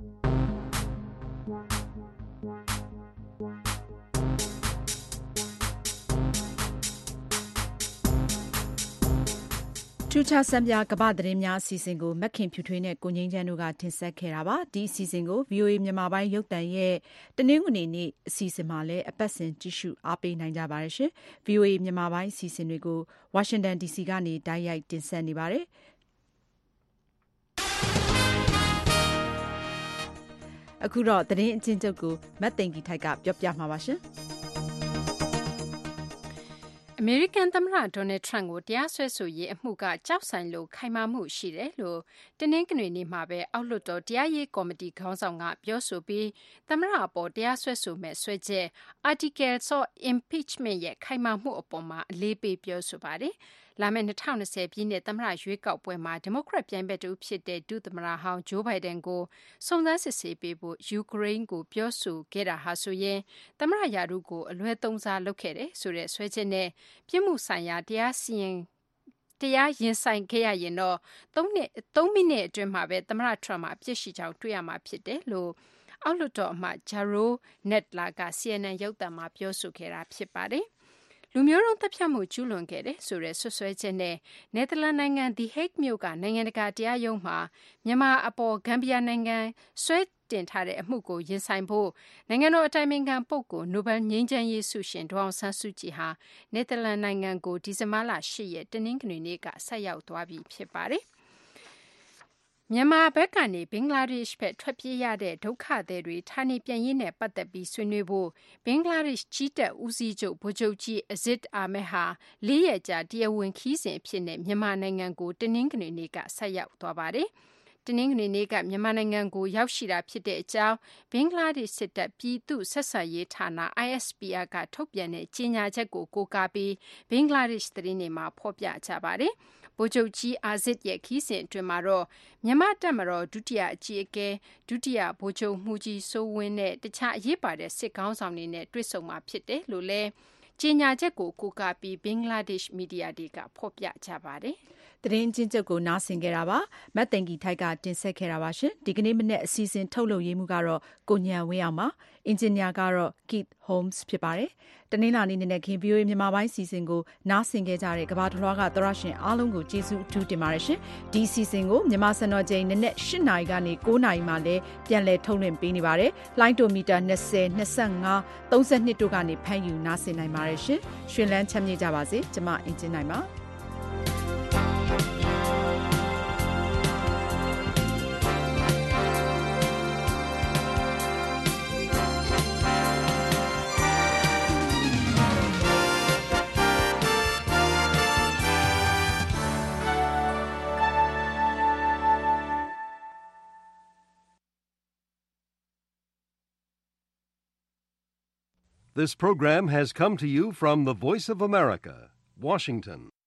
ထူးခြားစံပြကမ္ဘာသတင်းများအစီအစဉ်ကိုမက်ခင်ဖြူထွေးနဲ့ကိုငိမ့်ချမ်းတို့ကတင်ဆက်ခဲ့တာပါဒီအစီအစဉ်ကို ဗီအိုအေ မြန်မာပိုင်းရုပ်သံရဲ့တနင်္ဂနွေနေ့အစီအစဉ်မှာလည်းအပတ်စဉ်ကြည့်ရှုအားပေးနိုင်ကြပါတယ်ရှင် ဗီအိုအေ မြန်မာပိုင်းအစီအစဉ်တွေကိုဝါရှင်တန် ဒီစီကနေတိုက်ရိုက်တင်ဆက်နေပါတယ်အခုတော့သတင်းအချင်းချုပ်ကိုမတ်သိင်္ဂီထိုက်ကပြောပြမှာပါရှင်အမေရိကန်သမ္မတဒေါ်နယ်ထရန့်ကိုတရားစွဲဆိုရေးအမှုကကြောက်ဆိုင်လို့ခိုင်မာမှုရှိတယ်လို့တနင်္ဂနွေနေ့မှာပဲအောက်လွှတ်တော်တရားရေးကော်မတီခေါင်းဆောင်ကပြောဆိုပြီးသမ္မတအပေါ်တရားစွဲဆိုမဲ့ဆွဲချက် Articles of Impeachment ရဲ့ခိုင်မာမှုအပေါ်မှာအလေးပေးပြောဆိုပါတယ်။လာမယ့်twenty twentyပြည့်နှစ်သမ္မတရွေးကောက်ပွဲမှာဒီမိုကရက်ပြိုင်ဘက်တူဖြစ်တဲ့ဒုသမ္မတဟောင်းဂျိုးဘိုင်ဒန်ကိုစုံစမ်းစစ်ဆေးပေးဖို့ယူကရိန်းကိုပြောဆိုခဲ့တာဟာဆိုရင်သမ္မတရာထူးကိုအလွဲသုံးစားလုပ်ခဲ့တယ်ဆိုတဲ့ဆွဲချက်နဲ့ပြစ်မှုဆိုင်ရာတရားစီရင်တရားရင်ဆိုင်ခဲ့ရရင်တော့3နှစ်3မိနစ်အတွင်းမှာပဲသမ္မတထရမ့်မှာအပြစ်ရှိကြောင်းတွေ့ရမှာဖြစ်တယ်လို့အောက်လွှတ်တော်အမတ်ဂျာရိုနက်လာက စီအန်အန် ရုပ်သံမှာပြောဆိုခဲ့တာဖြစ်ပါတယ်လူမျိုးတုံးတပ်ဖြတ်မှုကျူးလွန်ခဲ့တဲ့ဆိုတဲ့ဆွဆွဲချက်နဲ့နယ်သာလန်နိုင်ငံ The Hague မြို့ကနိုင်ငံတကာတရားရုံးမှာမြန်မာအပေါ်ဂမ်ဘီယာနိုင်ငံဆွဲတင်ထားတဲ့အမှုကိုရင်ဆိုင်ဖို့နိုင်ငံတော်အတိုင်ပင်ခံပုဂ္ဂိုလ်နိုဘယ်ငြိမ်းချမ်းရေးဆုရှင်ဒေါ်အောင်ဆန်းစုကြည်ဟာနယ်သာလန်နိုင်ငံကိုဒီဇင်ဘာလeightရက်တနင်္ဂနွေနေ့ကဆက်ရောက်သွားပြီဖြစ်ပါတယ်မြန်မာဘက်ကနေဘင်္ဂလားဒေ့ရှ်ဘက်ထွက်ပြေးရတဲ့ဒုက္ခသည်တွေဌာနေပြန်ရေးနဲ့ပတ်သက်ပြီးဆွေးနွေးဖို့ဘင်္ဂလားဒေ့ရှ်ချီတက်ဦးစီးချုပ်ဗိုလ်ချုပ်ကြီးအဇစ်အာမက်ဟာလေးရက်ကြာတရားဝင်ခီးစဉ်အဖြစ်နဲ့မြန်မာနိုင်ငံကိုတနင်္ဂနွေနေ့ကဆက်ရောက်သွားပါတယ်။တနင်္ဂနွေနေ့ကမြန်မာနိုင်ငံကိုရောက်ရှိတာဖြစ်တဲ့အကြောင်းဘင်္ဂလားဒေ့ရှ်စစ်တပ်ပြည်သူ့ဆက်ဆံရေးဌာန I S P R ကထုတ်ပြန်တဲ့ကြေညာချက်ကိုကိုးကားပြီးဘင်္ဂလားဒေ့ရှ်သတင်းတွေမှာဖော်ပြကြပါတယ်။ဗိုလ်ချုပ်ကြီးအာဇစ်ရဲ့ခီးစဉ်အတွင်းမှာတော့မြန်မာတပ်မတော်ဒုတိယအကြီးအကဲဒုတိယဗိုလ်ချုပ်မှုကြီးစိုးဝင်းနဲ့တခြားအရေးပါတဲ့စစ်ကောင်းဆောင်တွေနဲ့တွေ့ဆုံမှာဖြစ်တယ်လို့လည်းကြေညာချက်ကိုကိုးကားပြီးဘင်္ဂလားဒေ့ရှ်မီဒီယာတွေကဖော်ပြကြပါတယ်သတင်းချင်းချုပ်ကိုနားဆင်ခဲ့တာပါမတ်တင်ကီထိုက်ကတင်ဆက်ခဲ့တာပါရှင်ဒီကနေ့မနေ့အစီအစဉ်ထုတ်လုပ်ရေးမှုကတော့ကိုညံဝင်းအောင်ပါအင်ဂျင်နီယာကတော့ Keith Holmes ဖြစ်ပါတယ်တနင်္လာနေ့နေ့နဲ့ခင် ဗီအိုအေ မြန်မာပိုင်းစီစဉ်ကိုနားဆင်ခဲ့ကြတဲ့ကမ္ဘာတစ်လွှားကသရရှင်အားလုံးကိုကျေးဇူးအထူးတင်ပါတယ်ရှင်ဒီစီစဉ်ကိုမြန်မာစံတော်ချိန်နေ့နဲ့၈နာရီကနေ၉နာရီမှလည်းပြန်လည်ထုတ်လွှင့်ပေးနေပါတယ်လိုင်းတိုမီတာ၂၀ ၂၅ ၃၂တို့ကနေဖမ်းယူနားဆင်နိုင်ပါတယ်ရှင်ရွှင်လန်းချမ်းမြေ့ကြပါစေကျမအင်ဂျင်နိုင်ပါ This program has come to you from the Voice of America, Washington.